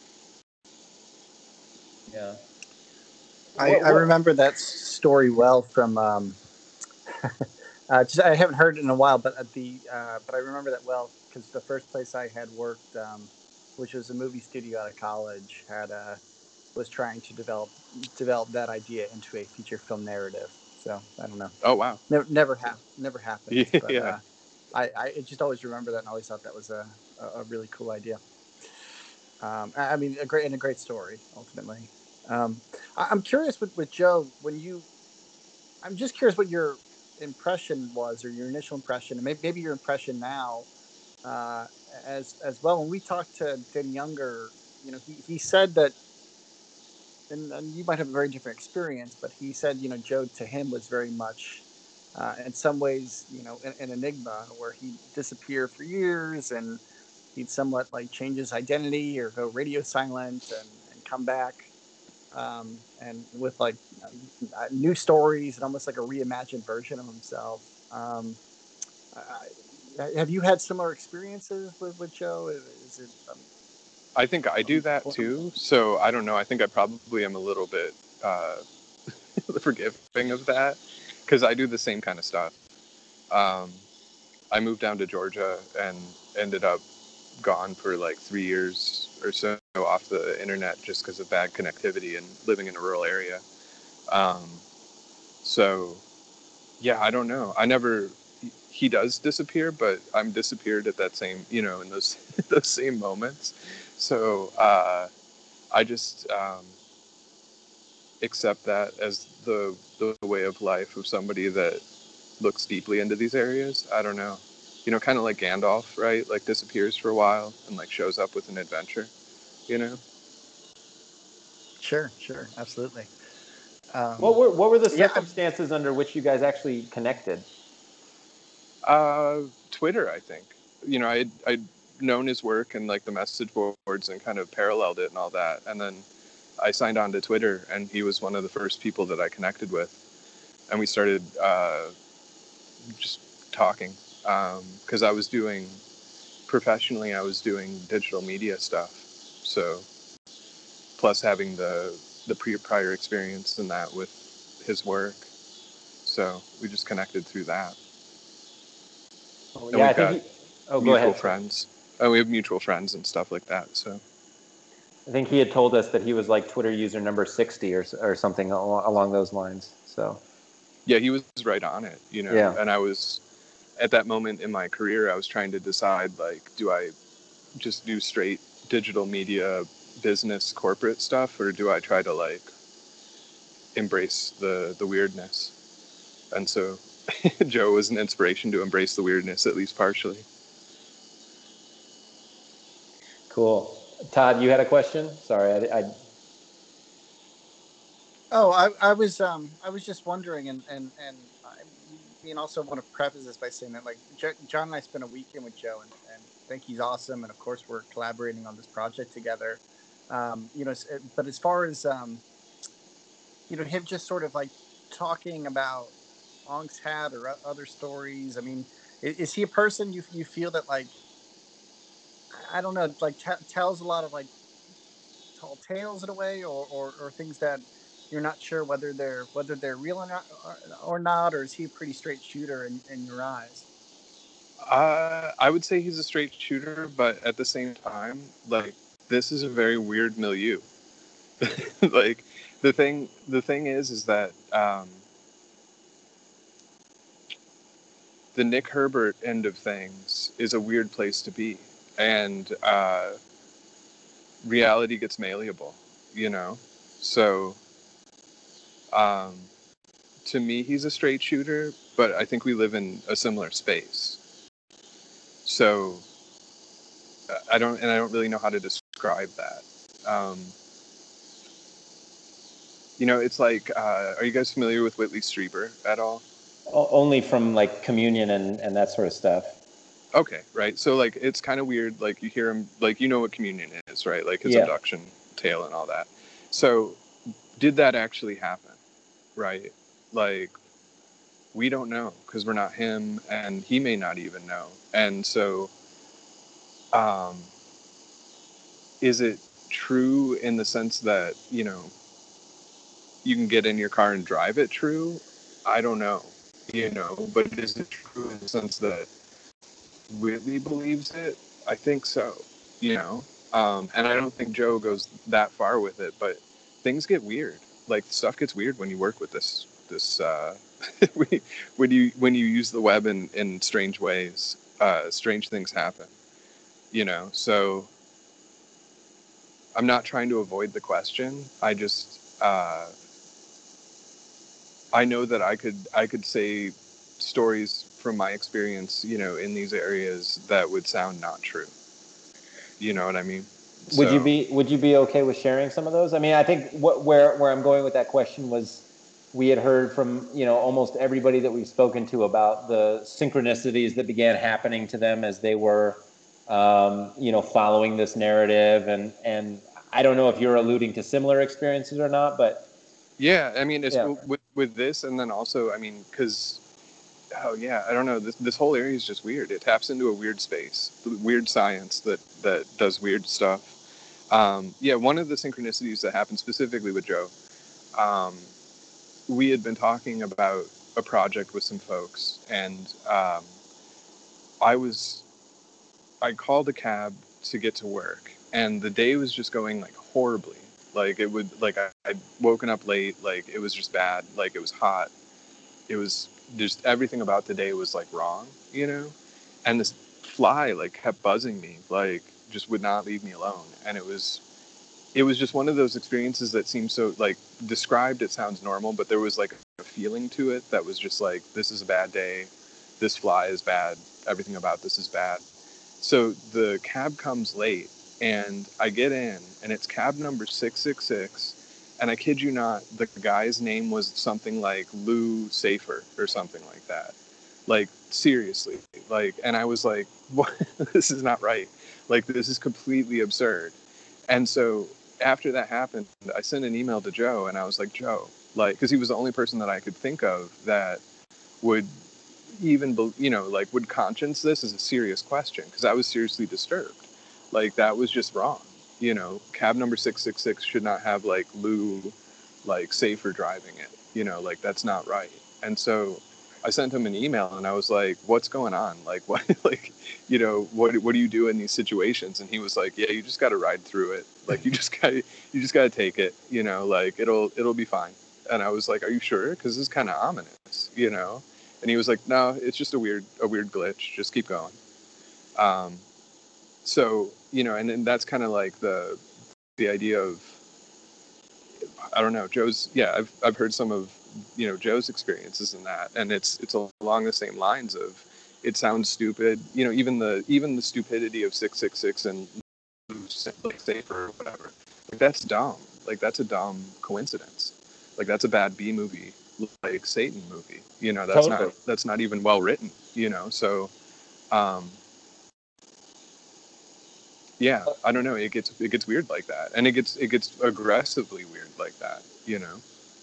Yeah. I, What, I what, remember that story well from. Um, uh, just, I haven't heard it in a while, but at the uh, but I remember that well because the first place I had worked, um, which was a movie studio out of college, had uh, was trying to develop develop that idea into a feature film narrative. So I don't know. Oh, wow. Never never hap- never happened, but Yeah. uh, I I just always remember that and always thought that was a a really cool idea. Um, I I mean, a great and a great story ultimately. Um, I, I'm curious with, with Joe when you. I'm just curious what your impression was, or your initial impression, and maybe, maybe your impression now, uh, as as well. When we talked to Danny Younger, you know, he he said that, and, and you might have a very different experience, but he said, you know, Joe to him was very much, uh, in some ways, you know, an, an enigma where he'd disappear for years and he'd somewhat like change his identity or go radio silent and, and come back, um, and with like uh, new stories and almost like a reimagined version of himself. Um, I, have you had similar experiences with, with Joe? Is it? Um, I think I do um, that too. So I don't know. I think I probably am a little bit uh, forgiving of that because I do the same kind of stuff. Um, I moved down to Georgia and ended up gone for like three years or so off the internet just because of bad connectivity and living in a rural area. Um, so yeah, I don't know. I never. He does disappear, but I'm disappeared at that same, you know, in those those same moments. So uh, I just um, accept that as the the way of life of somebody that looks deeply into these areas. I don't know, you know, kind of like Gandalf, right? Like disappears for a while and like shows up with an adventure, you know. sure, sure, absolutely. Um, what were what were the yeah, circumstances under which you guys actually connected? Uh, Twitter, I think. you know, I I'd known his work and like the message boards and kind of paralleled it and all that, and then I signed on to Twitter, and he was one of the first people that I connected with, and we started uh, just talking because um, I was doing professionally, I was doing digital media stuff, so plus having the the pre prior experience in that with his work, so we just connected through that. Oh, And yeah, I we've think. got He, oh, go mutual ahead. Sorry. friends. Oh, we have mutual friends and stuff like that. So I think he had told us that he was like Twitter user number sixty or or something along those lines. So yeah, he was right on it, you know. yeah. And I was at that moment in my career, I was trying to decide, like, do I just do straight digital media business corporate stuff, or do I try to like embrace the the weirdness? And so Joe was an inspiration to embrace the weirdness, at least partially. Cool. Todd, you had a question? Sorry, I, I Oh, I, I was um I was just wondering, and and and I mean, also want to preface this by saying that, like, J- John and I spent a weekend with Joe, and and think he's awesome, and of course we're collaborating on this project together. Um, you know, s- uh, but as far as um, you know, him just sort of like talking about Ong's Hat or o- other stories. I mean, is, is he a person you you feel that, like, I don't know, like t- tells a lot of like tall tales in a way, or, or or things that you're not sure whether they're whether they're real or not, or, or not, or is he a pretty straight shooter in, in your eyes? Uh, I would say he's a straight shooter, but at the same time, like, this is a very weird milieu. Like, the thing, the thing is, is that um, the Nick Herbert end of things is a weird place to be, and uh, reality gets malleable, you know. So, um, to me, he's a straight shooter, but I think we live in a similar space. So, I don't, and I don't really know how to describe that. Um, you know, it's like, uh, are you guys familiar with Whitley Strieber at all? only from like communion and and that sort of stuff. Okay, right. So like, it's kind of weird. Like, you hear him, like, you know what communion is, right? Like his Yeah. abduction tale and all that. So, did that actually happen? Right? Like, we don't know because we're not him, and he may not even know. And so, um, is it true in the sense that, you know, you can get in your car and drive it true? I don't know, you know, but is it true in the sense that Whitley believes it? I think so, you know. Um, and I don't think Joe goes that far with it, but things get weird. Like, stuff gets weird when you work with this this uh, when you when you use the web in in strange ways. Uh, strange things happen, you know. So I'm not trying to avoid the question. I just uh, I know that I could I could say stories from my experience, you know, in these areas that would sound not true. You know what I mean? Would you So be Would you be okay with sharing some of those? I mean, I think what where where I'm going with that question was, we had heard from, you know, almost everybody that we've spoken to about the synchronicities that began happening to them as they were, um, you know, following this narrative, and and I don't know if you're alluding to similar experiences or not, but yeah, I mean, it's yeah. with with this, and then also, I mean, because oh yeah, I don't know. This this whole area is just weird. It taps into a weird space, weird science that that does weird stuff. Um, yeah, one of the synchronicities that happened specifically with Joe, um, we had been talking about a project with some folks, and um, I was I called a cab to get to work, and the day was just going like horribly. Like, it would like I, I'd woken up late, like it was just bad, like it was hot. It was just everything about the day was like wrong, you know? And this fly like kept buzzing me, like just would not leave me alone. And it was it was just one of those experiences that seemed so, like, described it sounds normal, but there was like a feeling to it that was just like, this is a bad day, this fly is bad, everything about this is bad. So the cab comes late, and I get in, and it's cab number six six six, and I kid you not, the guy's name was something like Lou Safer or something like that. Like, seriously. Like, and I was like, what? This is not right. Like, this is completely absurd. And so after that happened, I sent an email to Joe, and I was like, Joe, like, because he was the only person that I could think of that would even, you know, like, would conscience this as a serious question, because I was seriously disturbed. Like, that was just wrong. You know, cab number six six six should not have, like, Lou, like, safer driving it. You know, like, that's not right. And so I sent him an email, and I was like, what's going on? Like, what, like, you know, what, what do you do in these situations? And he was like, yeah, you just got to ride through it. Like, you just got to, you just got to take it, you know, like, it'll, it'll be fine. And I was like, are you sure? Because this is kind of ominous, you know? And he was like, no, it's just a weird, a weird glitch. Just keep going. Um, so, you know, and, and that's kind of like the, the idea of, I don't know, Joe's, yeah, I've, I've heard some of, you know, Joe's experiences in that. And it's, it's along the same lines of, it sounds stupid, you know, even the, even the stupidity of six six six and like safer or whatever, like, that's dumb. Like, that's a dumb coincidence. Like, that's a bad B movie, like Satan movie, you know, that's Totally. not, that's not even well written, you know? So, um, yeah, I don't know. It gets, it gets weird like that. And it gets, it gets aggressively weird like that, you know?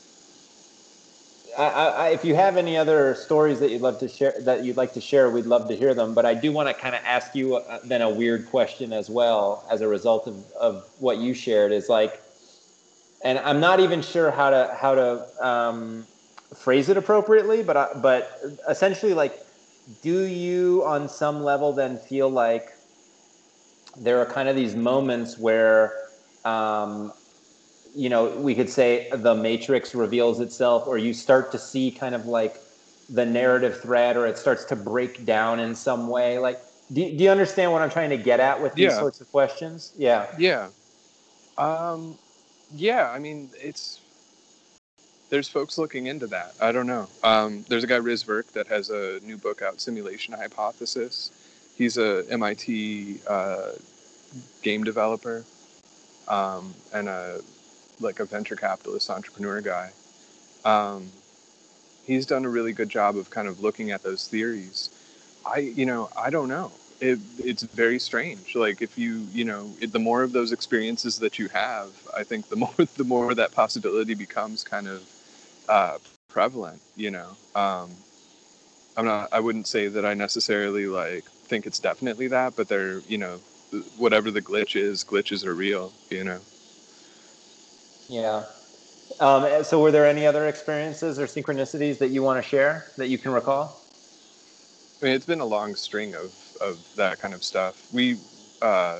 I, I, if you have any other stories that you'd love to share, that you'd like to share, we'd love to hear them. But I do want to kind of ask you uh, then a weird question as well, as a result of, of what you shared. Is like, and I'm not even sure how to how to um, phrase it appropriately, but I, but essentially, like, do you on some level then feel like there are kind of these moments where um, you know, we could say the Matrix reveals itself, or you start to see kind of like the narrative thread, or it starts to break down in some way? Like, do, do you understand what I'm trying to get at with these Yeah. sorts of questions? Yeah. Yeah. Um, yeah. I mean, it's, there's folks looking into that. I don't know. Um, there's a guy, Riz Verk, that has a new book out, Simulation Hypothesis. He's a M I T uh, game developer, um, and a, like a venture capitalist entrepreneur guy. Um, he's done a really good job of kind of looking at those theories. I, you know, I don't know. It, it's very strange. Like, if you, you know, it, the more of those experiences that you have, I think the more, the more that possibility becomes kind of uh, prevalent. You know, um, I'm not. I wouldn't say that I necessarily like think it's definitely that, but they're, you know, whatever the glitch is, glitches are real. You know. Yeah. Um, so were there any other experiences or synchronicities that you want to share that you can recall? I mean, it's been a long string of, of that kind of stuff. We, uh,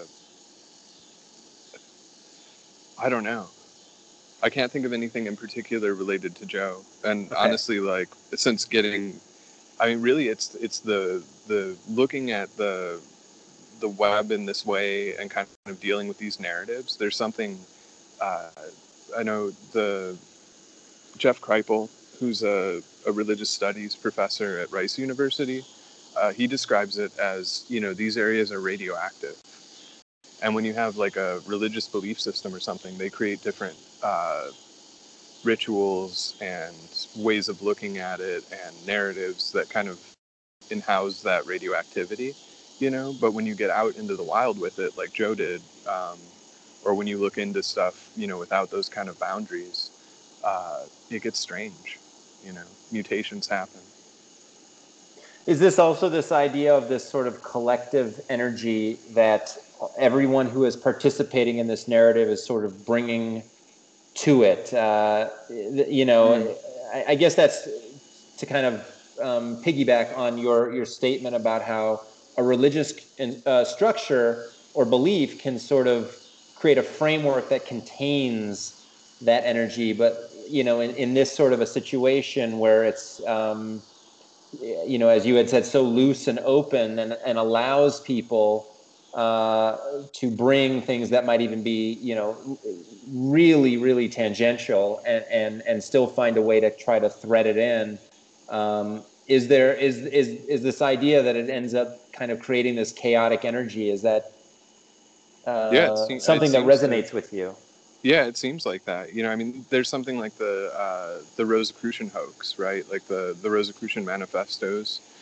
I don't know. I can't think of anything in particular related to Joe. And Okay. honestly, like, since getting, I mean, really, it's it's the the looking at the the web in this way and kind of dealing with these narratives. There's something. Uh, I know the Jeff Kripal, who's a, a religious studies professor at Rice University. Uh, he describes it as, you know, these areas are radioactive. And when you have like a religious belief system or something, they create different uh, rituals and ways of looking at it and narratives that kind of in-house that radioactivity, you know. But when you get out into the wild with it, like Joe did, um, or when you look into stuff, you know, without those kind of boundaries, uh, it gets strange, you know, mutations happen. Is this also this idea of this sort of collective energy that everyone who is participating in this narrative is sort of bringing to it? Uh, you know, mm. I, I guess that's to kind of um, piggyback on your, your statement about how a religious uh, structure or belief can sort of create a framework that contains that energy. But, you know, in, in this sort of a situation where it's, um, you know, as you had said, so loose and open and, and allows people uh, to bring things that might even be, you know, really, really tangential and, and, and still find a way to try to thread it in. Um, is there, is, is, is this idea that it ends up kind of creating this chaotic energy? Is that uh, yeah, it seems, something it that resonates to, with you? Yeah, it seems like that. You know, I mean, there's something like the uh, the Rosicrucian hoax, right? Like the, the Rosicrucian manifestos.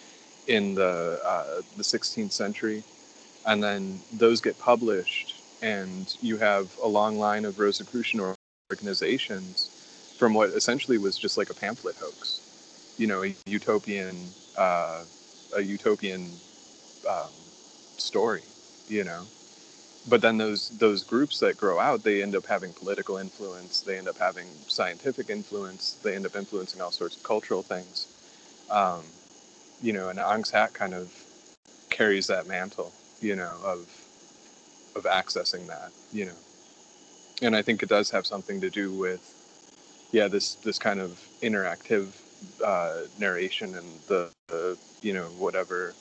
in the uh, the sixteenth century, and then those get published, and you have a long line of Rosicrucian organizations from what essentially was just like a pamphlet hoax, you know, a utopian uh, a utopian um, story, you know. But then those those groups that grow out, they end up having political influence, they end up having scientific influence, they end up influencing all sorts of cultural things. Um, you know, and Ang's Hat kind of carries that mantle, you know, of of accessing that, you know. And I think it does have something to do with, yeah, this this kind of interactive uh, narration and the, the, you know, whatever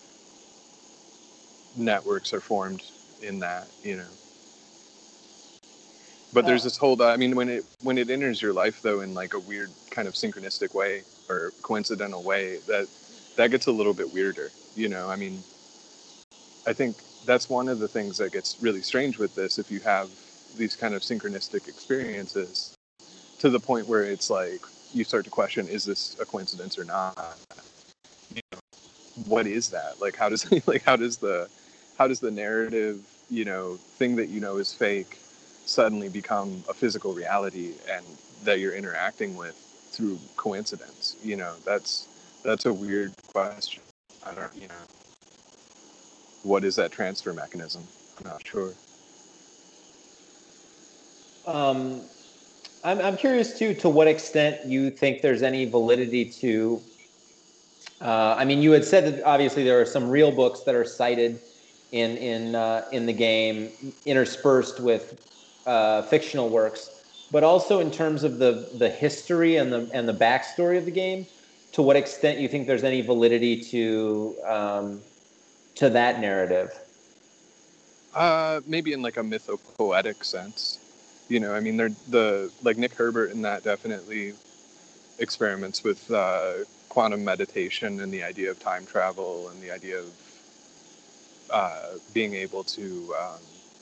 networks are formed in that, you know. But there's this whole, I mean, when it when it enters your life though in like a weird kind of synchronistic way or coincidental way, that that gets a little bit weirder, you know. I mean, I think that's one of the things that gets really strange with this. If you have these kind of synchronistic experiences, to the point where it's like you start to question, is this a coincidence or not? You know, what is that? Like, how does like how does the how does the narrative, you know, thing that you know is fake suddenly become a physical reality and that you're interacting with through coincidence? You know, that's that's a weird question. I don't, you know, what is that transfer mechanism? I'm not sure. Um, I'm, I'm curious too, to what extent you think there's any validity to, uh, I mean, you had said that obviously there are some real books that are cited in, in, uh, in the game, interspersed with uh, fictional works, but also in terms of the, the history and the, and the backstory of the game, to what extent you think there's any validity to, um, to that narrative? Uh, maybe in like a mythopoetic sense. You know, I mean, they're the like Nick Herbert in that definitely experiments with uh, quantum meditation and the idea of time travel and the idea of uh, being able to um,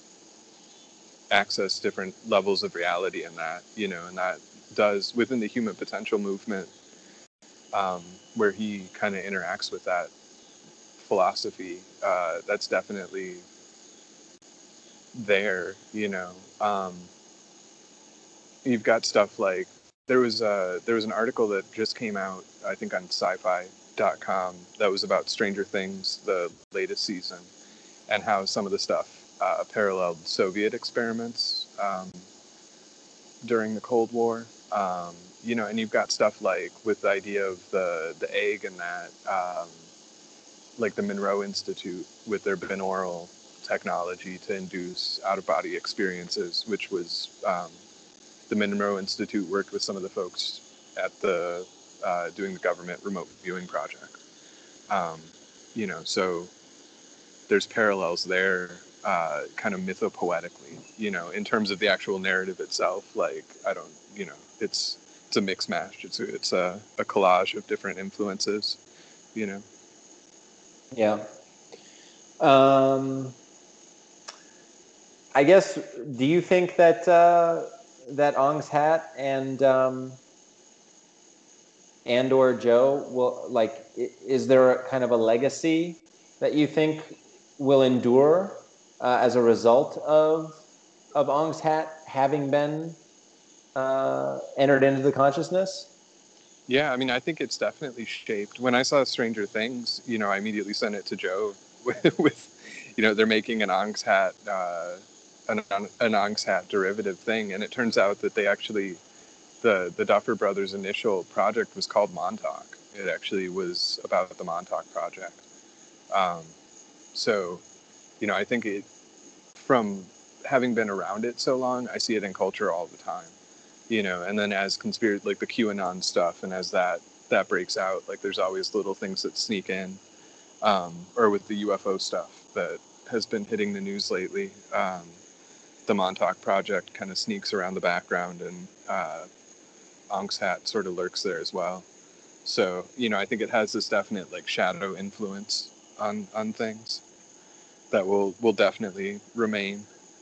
access different levels of reality in that, you know, and that does within the human potential movement, um, where he kind of interacts with that philosophy. Uh, that's definitely there, you know. Um, you've got stuff like there was a, there was an article that just came out, I think on sci-fi dot com, that was about Stranger Things, the latest season, and how some of the stuff uh, paralleled Soviet experiments um, during the Cold War. Um, you know, and you've got stuff like with the idea of the the egg and that, um, like the Monroe Institute with their binaural technology to induce out-of-body experiences, which was um, the Monroe Institute worked with some of the folks at the uh, doing the government remote viewing project. Um, you know, so there's parallels there, uh, kind of mythopoetically. You know, in terms of the actual narrative itself. Like, I don't, you know, it's it's a mix mash. It's a, it's a, a collage of different influences. You know. Yeah. Um, I guess, do you think that uh, that Ong's Hat and um, and or Joe will, like, is there a kind of a legacy that you think will endure uh, as a result of of Ong's Hat having been uh, entered into the consciousness? Yeah, I mean, I think it's definitely shaped. When I saw Stranger Things, you know, I immediately sent it to Joe with, with you know, they're making an Ong's Hat, uh, an, an Ong's Hat derivative thing, and it turns out that they actually, the the Duffer Brothers' initial project was called Montauk. It actually was about the Montauk Project. Um, so, you know, I think it, from having been around it so long, I see it in culture all the time. You know, and then as conspiracy, like the QAnon stuff, and as that that breaks out, like there's always little things that sneak in, um, or with the U F O stuff that has been hitting the news lately. Um, the Montauk Project kind of sneaks around the background, and uh, Ong's Hat sort of lurks there as well. So, you know, I think it has this definite like shadow influence on on things that will will definitely remain.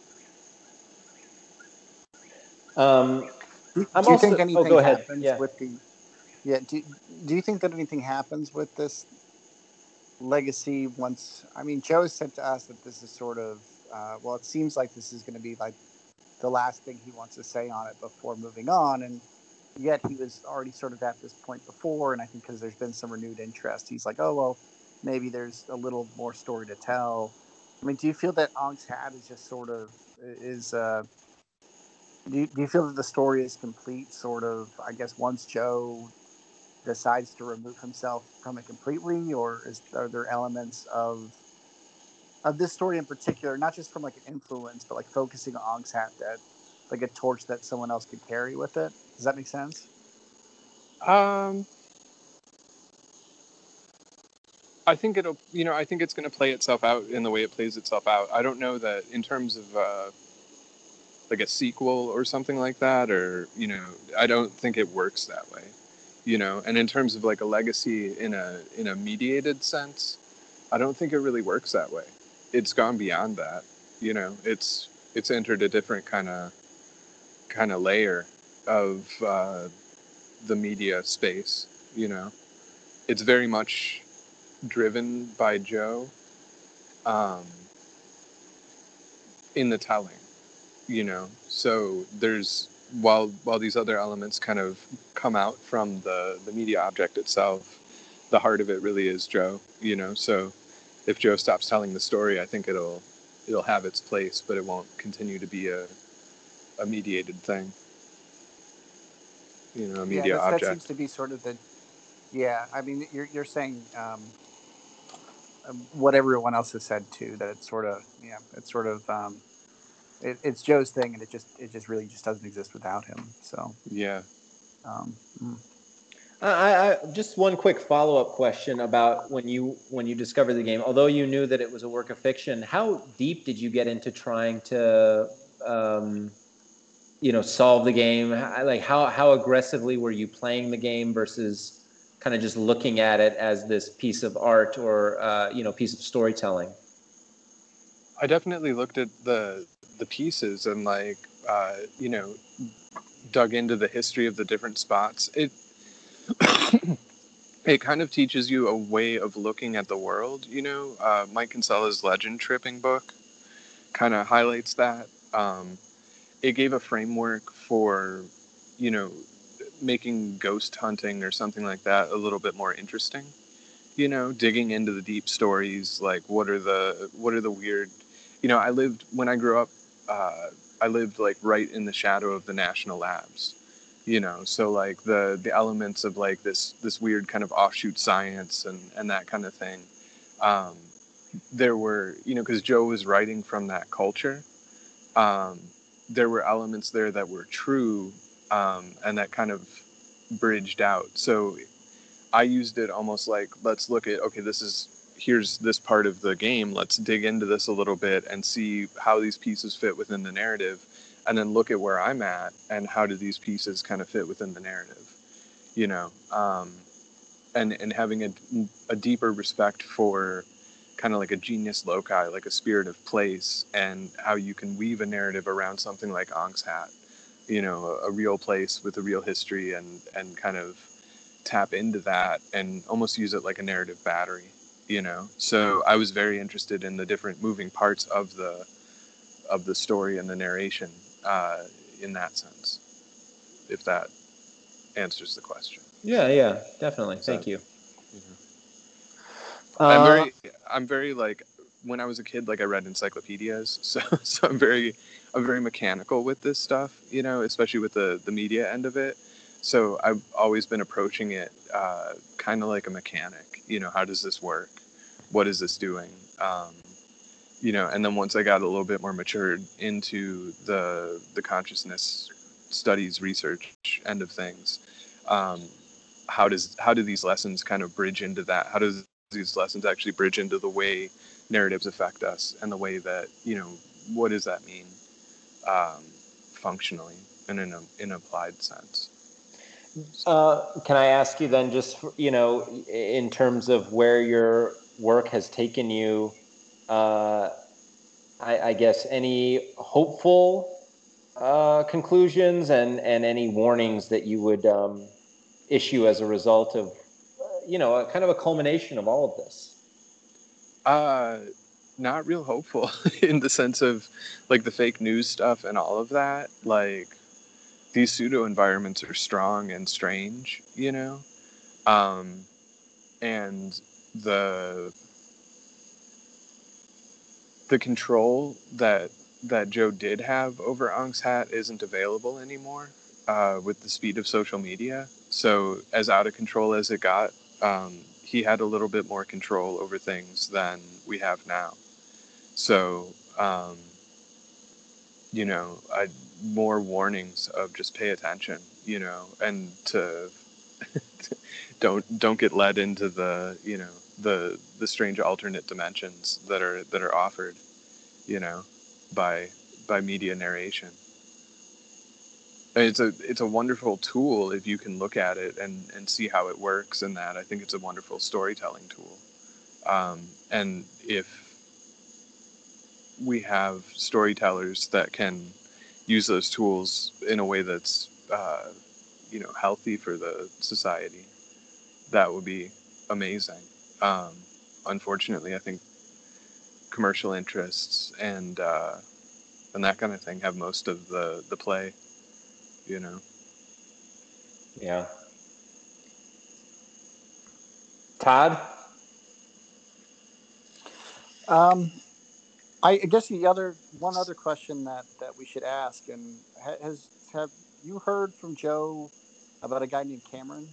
Um, Do, I'm do you think also. Oh, anything go ahead. happens Yeah. with the? Yeah. Do Do you think that anything happens with this legacy once. I mean, Joe said to us that this is sort of uh, well, it seems like this is going to be like the last thing he wants to say on it before moving on, and yet he was already sort of at this point before, and I think because there's been some renewed interest, he's like, oh well, maybe there's a little more story to tell. I mean, do you feel that Ong's Hat is just sort of is uh do you, do you feel that the story is complete sort of, I guess, once Joe decides to remove himself from it completely, or is are there elements of of this story in particular, not just from like an influence, but like focusing on Ong's Hat, that like a torch that someone else could carry with it? Does that make sense? Um, I think it'll, you know, I think it's going to play itself out in the way it plays itself out. I don't know that in terms of uh, like a sequel or something like that, or, you know, I don't think it works that way, you know. And in terms of like a legacy in a in a mediated sense, I don't think it really works that way. It's gone beyond that, you know. It's it's entered a different kind of kind of layer of uh, the media space, you know. It's very much driven by Joe um, in the telling, you know. So there's while while these other elements kind of come out from the the media object itself, the heart of it really is Joe, you know. So if Joe stops telling the story, I think it'll it'll have its place, but it won't continue to be a a mediated thing, you know, a Yeah, media that's that seems object. to be sort of the yeah. I mean, you're you're saying um, um, what everyone else has said too, that it's sort of yeah, it's sort of um, it, it's Joe's thing, and it just it just really just doesn't exist without him. So Yeah. um, mm. I, I just one quick follow-up question about when you when you discovered the game. Although you knew that it was a work of fiction, how deep did you get into trying to, um, you know, solve the game? How- Like how how aggressively were you playing the game versus kind of just looking at it as this piece of art or uh, you know, piece of storytelling? I definitely looked at the the pieces and like uh, you know, dug into the history of the different spots. It it kind of teaches you a way of looking at the world, you know. Uh, Mike Kinsella's Legend Tripping book kind of highlights that. Um, it gave a framework for, you know, making ghost hunting or something like that a little bit more interesting. You know, digging into the deep stories, like what are the what are the weird, you know, I lived when I grew up. Uh, I lived like right in the shadow of the National Labs, you know, so like the the elements of like this this weird kind of offshoot science and and that kind of thing. Um, there were, you know, because Joe was writing from that culture. Um, there were elements there that were true, um, and that kind of bridged out. So I used it almost like, let's look at, okay, this is, here's this part of the game. Let's dig into this a little bit and see how these pieces fit within the narrative. And then look at where I'm at and how do these pieces kind of fit within the narrative, you know? Um, and, and having a, a deeper respect for kind of like a genius loci, like a spirit of place, and how you can weave a narrative around something like Ong's Hat, you know, a, a real place with a real history, and, and kind of tap into that and almost use it like a narrative battery, you know. So I was very interested in the different moving parts of the of the story and the narration uh, in that sense, if that answers the question. Yeah, yeah, definitely. So, Thank you. you know, I'm Uh, very I'm very like, when I was a kid, like I read encyclopedias, so so I'm very I'm very mechanical with this stuff, you know, especially with the the media end of it. So I've always been approaching it uh, kind of like a mechanic. You know, how does this work? What is this doing? Um, you know, and then once I got a little bit more matured into the the consciousness studies research end of things, um, how does how do these lessons kind of bridge into that? How does these lessons actually bridge into the way narratives affect us, and the way that, you know, what does that mean um, functionally and in a in an applied sense? Uh, can I ask you then, just for, you know, in terms of where your work has taken you, uh, I, I guess any hopeful uh, conclusions and and any warnings that you would um, issue as a result of, uh, you know, a kind of a culmination of all of this? Uh, not real hopeful in the sense of like the fake news stuff and all of that. Like these pseudo environments are strong and strange, you know? Um, and the the control that that Joe did have over Ank's hat isn't available anymore uh, with the speed of social media. So as out of control as it got, um, he had a little bit more control over things than we have now. So um, you know, I, more warnings of just pay attention, you know, and to don't don't get led into the you know the the strange alternate dimensions that are that are offered, you know, by by media narration. And it's a it's a wonderful tool if you can look at it and and see how it works. And that I think it's a wonderful storytelling tool. Um, and if we have storytellers that can use those tools in a way that's uh, you know healthy for the society, that would be amazing. Um, unfortunately, I think commercial interests and uh, and that kind of thing have most of the the play. You know. Yeah. Todd? Um, I guess the other one other question that that we should ask, and ha- has have you heard from Joe about a guy named Cameron?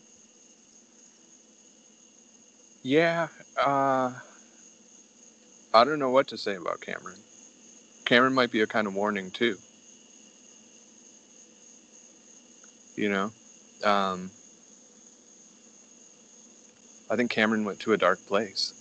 Yeah. Uh, I don't know what to say about Cameron. Cameron might be a kind of warning too. You know. Um, I think Cameron went to a dark place.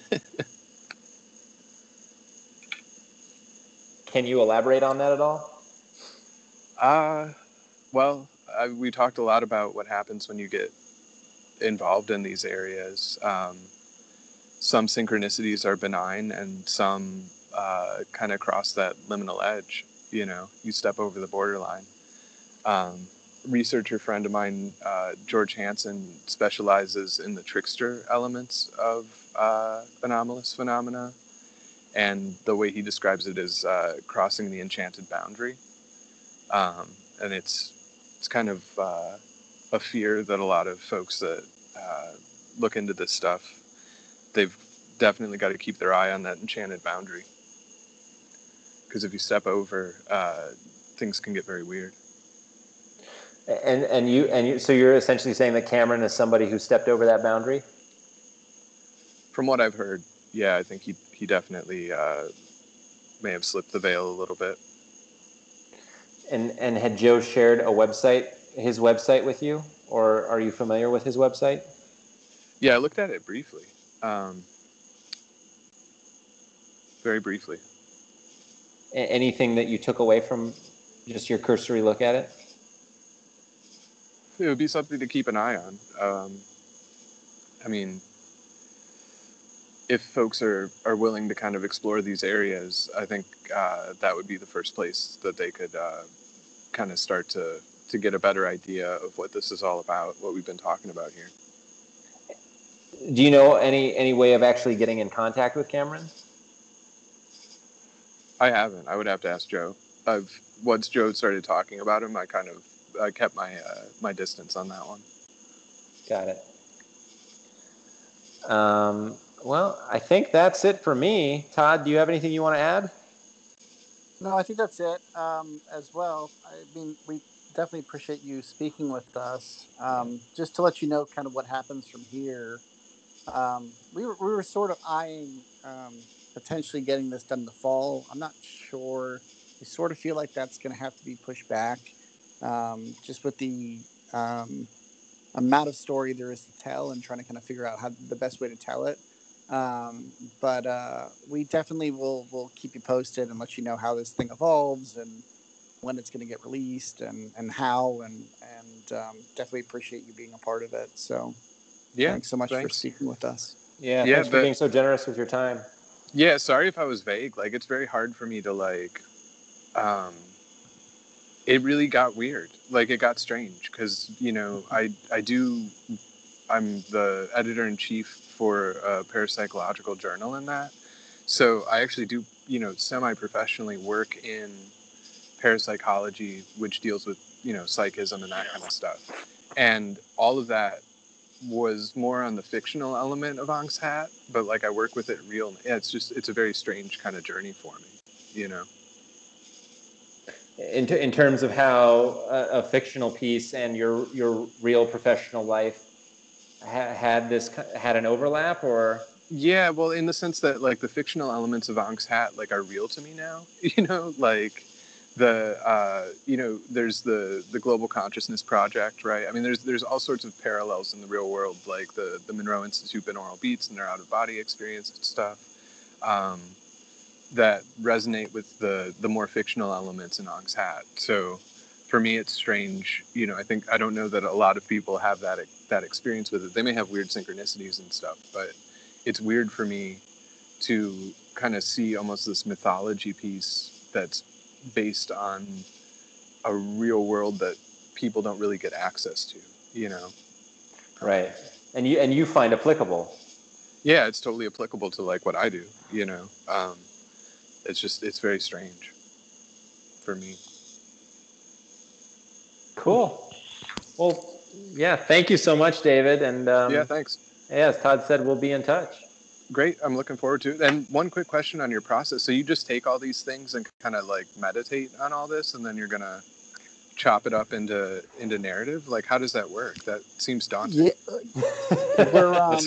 Can you elaborate on that at all? Uh, well, I, we talked a lot about what happens when you get involved in these areas. Um, some synchronicities are benign and some uh, kind of cross that liminal edge. You know, you step over the borderline. Um, researcher friend of mine, uh, George Hansen, specializes in the trickster elements of uh, anomalous phenomena. And the way he describes it is uh, crossing the enchanted boundary. Um, and it's it's kind of uh, a fear that a lot of folks that uh, look into this stuff, they've definitely got to keep their eye on that enchanted boundary, because if you step over, uh, things can get very weird. And and you and you so you're essentially saying that Cameron is somebody who stepped over that boundary? From what I've heard, yeah, I think he he definitely uh, may have slipped the veil a little bit. And and had Joe shared a website, his website with you, or are you familiar with his website? Yeah, I looked at it briefly, um, very briefly. A- anything that you took away from just your cursory look at it? It would be something to keep an eye on. Um, I mean, if folks are, are willing to kind of explore these areas, I think uh, that would be the first place that they could uh, kind of start to, to get a better idea of what this is all about, what we've been talking about here. Do you know any any way of actually getting in contact with Cameron? I haven't. I would have to ask Joe. I've once Joe started talking about him, I kind of I kept my uh, my distance on that one. Got it. Um, well, I think that's it for me. Todd, do you have anything you want to add? No, I think that's it um, as well. I mean, we definitely appreciate you speaking with us. Um, just to let you know, kind of what happens from here. Um, we were we were sort of eyeing um, potentially getting this done in the fall. I'm not sure. We sort of feel like that's going to have to be pushed back, um, just with the um, amount of story there is to tell and trying to kind of figure out how the best way to tell it. Um, but uh, we definitely will will keep you posted and let you know how this thing evolves and when it's going to get released and and how and and um, definitely appreciate you being a part of it. So Yeah, thanks so much for thanks. speaking with us. Yeah, Yeah, thanks for but being so generous with your time. yeah, sorry if I was vague. Like it's very hard for me to like. Um, it really got weird. Like it got strange because you know I I do I'm the editor in chief for a parapsychological journal in that. So I actually do, you know, semi-professionally work in parapsychology, which deals with, you know, psychism and that kind of stuff. And all of that was more on the fictional element of Ank's Hat, but like I work with it real. Yeah, it's just, it's a very strange kind of journey for me, you know? In, t- in terms of how a, a fictional piece and your your real professional life ha- had this had an overlap, or Yeah, well, in the sense that like the fictional elements of Ank's Hat like are real to me now, you know, like the uh, you know, there's the the Global Consciousness Project, right? I mean, there's there's all sorts of parallels in the real world, like the the Monroe Institute binaural beats and their out of body experience and stuff. Um, that resonate with the the more fictional elements in Ank's Hat. So for me, it's strange. You know, I think I don't know that a lot of people have that that experience with it. They may have weird synchronicities and stuff, but it's weird for me to kind of see almost this mythology piece that's based on a real world that people don't really get access to. You know, right? And you and you find applicable. Yeah, it's totally applicable to like what I do. You know. Um, It's just, it's very strange for me. Cool. Well, yeah. Thank you so much, David. And um, Yeah, thanks. yeah, as Todd said, we'll be in touch. Great. I'm looking forward to it. And one quick question on your process. So you just take all these things and kind of like meditate on all this, and then you're going to chop it up into into narrative? Like, how does that work? That seems daunting. Yeah, we're um,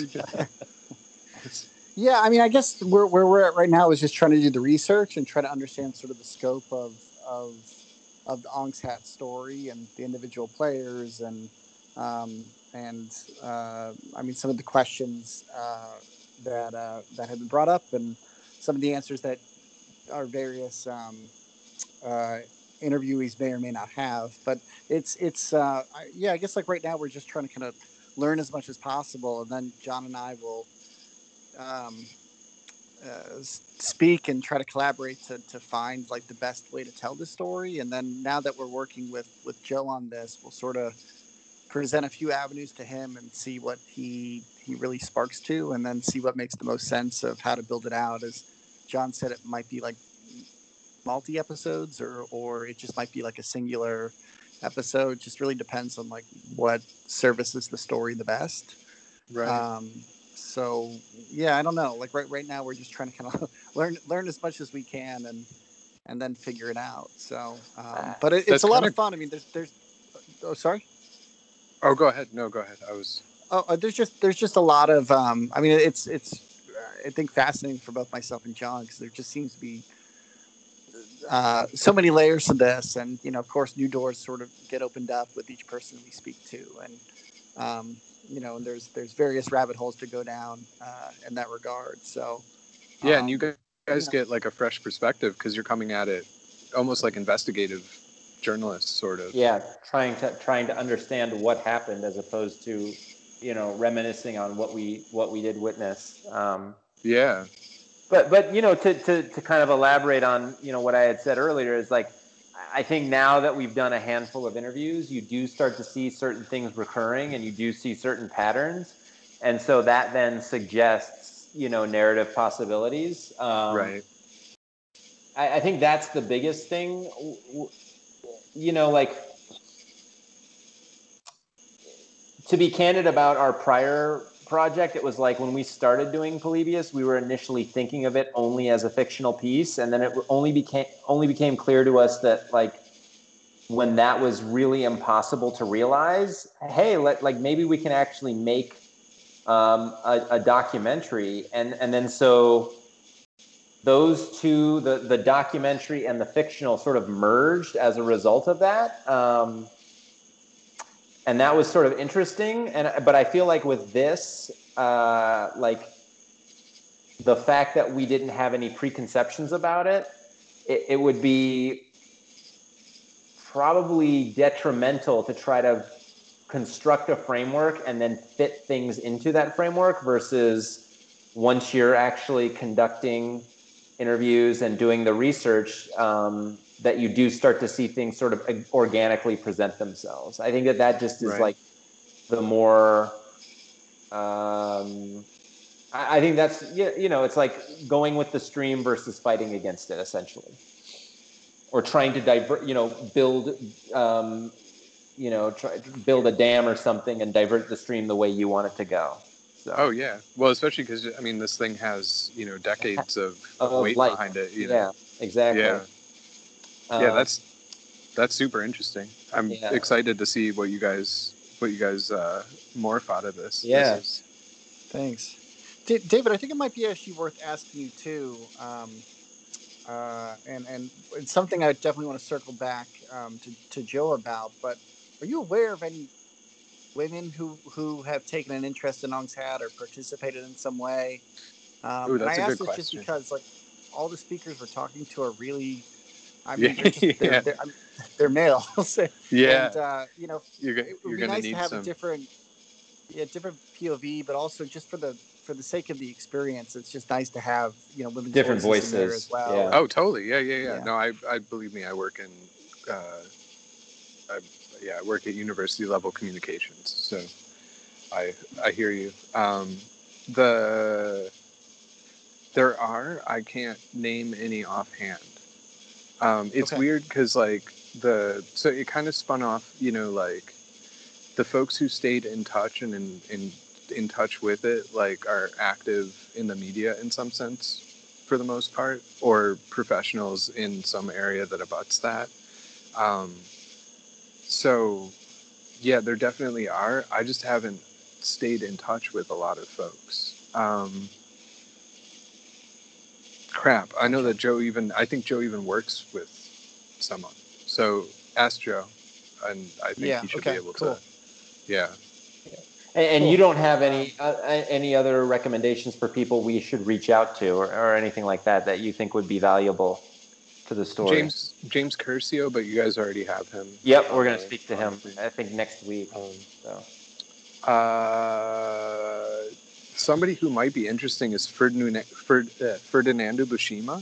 yeah. I mean, I guess where where we're at right now is just trying to do the research and try to understand sort of the scope of of of the Ank's Hat story and the individual players and um, and uh, I mean some of the questions uh, that uh, that have been brought up and some of the answers that our various um, uh, interviewees may or may not have. But it's it's uh, I, yeah, I guess like right now we're just trying to kind of learn as much as possible, and then John and I will um, uh, speak and try to collaborate to to find like the best way to tell the story. And then now that we're working with with Joe on this, we'll sort of present a few avenues to him and see what he he really sparks to, and then see what makes the most sense of how to build it out. As John said, it might be like multi episodes, or or it just might be like a singular episode. Just really depends on like what services the story the best. Right. Um, so yeah, I don't know. Like right right now, we're just trying to kind of learn learn as much as we can, and and then figure it out. So, um, but it, it's That's a lot kinda- of fun. I mean, there's there's. Oh, sorry. Oh, go ahead. No, go ahead. I was. Oh, uh, there's just there's just a lot of. Um, I mean, it's it's uh, I think fascinating for both myself and John, because there just seems to be uh, so many layers to this, and you know, of course, new doors sort of get opened up with each person we speak to, and um, you know, and there's there's various rabbit holes to go down uh, in that regard. So Yeah, um, and you guys you know, get like a fresh perspective because you're coming at it almost like investigative journalists, sort of. Yeah, trying to trying to understand what happened as opposed to, you know, reminiscing on what we what we did witness. Um, Yeah. but but you know, to to to kind of elaborate on, you know, what I had said earlier is like, I think now that we've done a handful of interviews, you do start to see certain things recurring, and you do see certain patterns, and so that then suggests, you know, narrative possibilities. Um, Right. I, I think that's the biggest thing. You know, like, to be candid about our prior project, it was like when we started doing Polybius, we were initially thinking of it only as a fictional piece, and then it only became only became clear to us that like when that was really impossible to realize, hey, let, like maybe we can actually make um, a, a documentary, and and then so those two, the the documentary and the fictional, sort of merged as a result of that. Um, and that was sort of interesting. And but I feel like with this, uh, like the fact that we didn't have any preconceptions about it, it, it would be probably detrimental to try to construct a framework and then fit things into that framework versus once you're actually conducting interviews and doing the research, um, that you do start to see things sort of organically present themselves. I think that that just is Right. like the more, um, I, I think that's, you you know, it's like going with the stream versus fighting against it, essentially. Or trying to divert, you know, build, um, you know, try build a dam or something and divert the stream the way you want it to go. So. Oh yeah, well, especially because I mean, this thing has you know decades of, of Of weight life. behind it. You Yeah, know, exactly. yeah, yeah. Um, That's that's super interesting. I'm yeah. excited to see what you guys what you guys uh, morph out of this. Yeah. This is, Thanks, D- David. I think it might be actually worth asking you too. Um, uh, and and it's something I definitely want to circle back um, to to Joe about. But are you aware of any women who who have taken an interest in Ong's Hat or participated in some way? Um, ooh, and I that's a ask good this just question. because like all the speakers we're talking to are really, I Yeah, mean, they're just they're yeah, they're, I mean, they're males, and yeah. uh, you know, You're gonna it would you're be gonna nice to need have a some. different, yeah, different P O V, but also just for the for the sake of the experience, it's just nice to have you know women's Different voices in there as voices. well. Yeah. And Oh, totally. Yeah, yeah, yeah. yeah, No, I I believe me. I work in. Uh, I, yeah, I work at university level communications, so I I hear you. Um, the there are I can't name any offhand. Um, it's okay, weird because like the so it kind of spun off, you know, like the folks who stayed in touch and in in in touch with it, like are active in the media in some sense, for the most part, or professionals in some area that abuts that. Um, so yeah, there definitely are. I just haven't stayed in touch with a lot of folks. Um, crap. I know gotcha. that Joe even, I think Joe even works with someone. So ask Joe, and I think Yeah, he should be okay, able to, cool, yeah. And, and you cool. don't have Um, any uh, any other recommendations for people we should reach out to, or, or anything like that that you think would be valuable to the story? James James Curcio, but you guys already have him Yep, we're on gonna the speak to on the him. thing. I think next week. So Um, uh, somebody who might be interesting is Ferdinand, Ferd, uh, Ferdinando Bushima.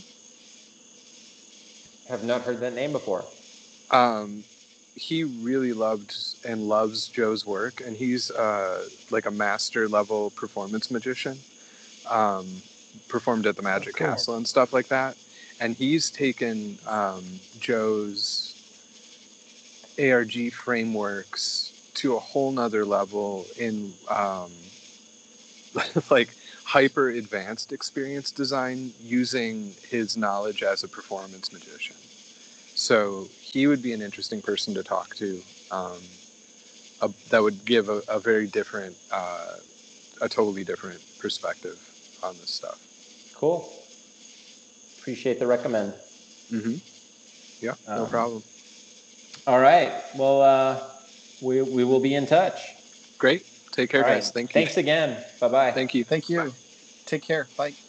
have not heard that name before. Um, he really loved and loves Joe's work, and he's uh, like a master level performance magician. Um, performed at the oh, Magic cool. Castle and stuff like that. And he's taken um, Joe's A R G frameworks to a whole nother level in um, like hyper advanced experience design using his knowledge as a performance magician. So he would be an interesting person to talk to. Um, a, that would give a, a very different, uh, a totally different perspective on this stuff. Cool. Appreciate the recommend. Mm-hmm. Yeah, no Um, problem. all right. Well, uh, we we will be in touch. Great. Take care, All right. guys. Thank you. Thanks again. Bye bye. Thank you. Thank Bye. you. Take care. Bye.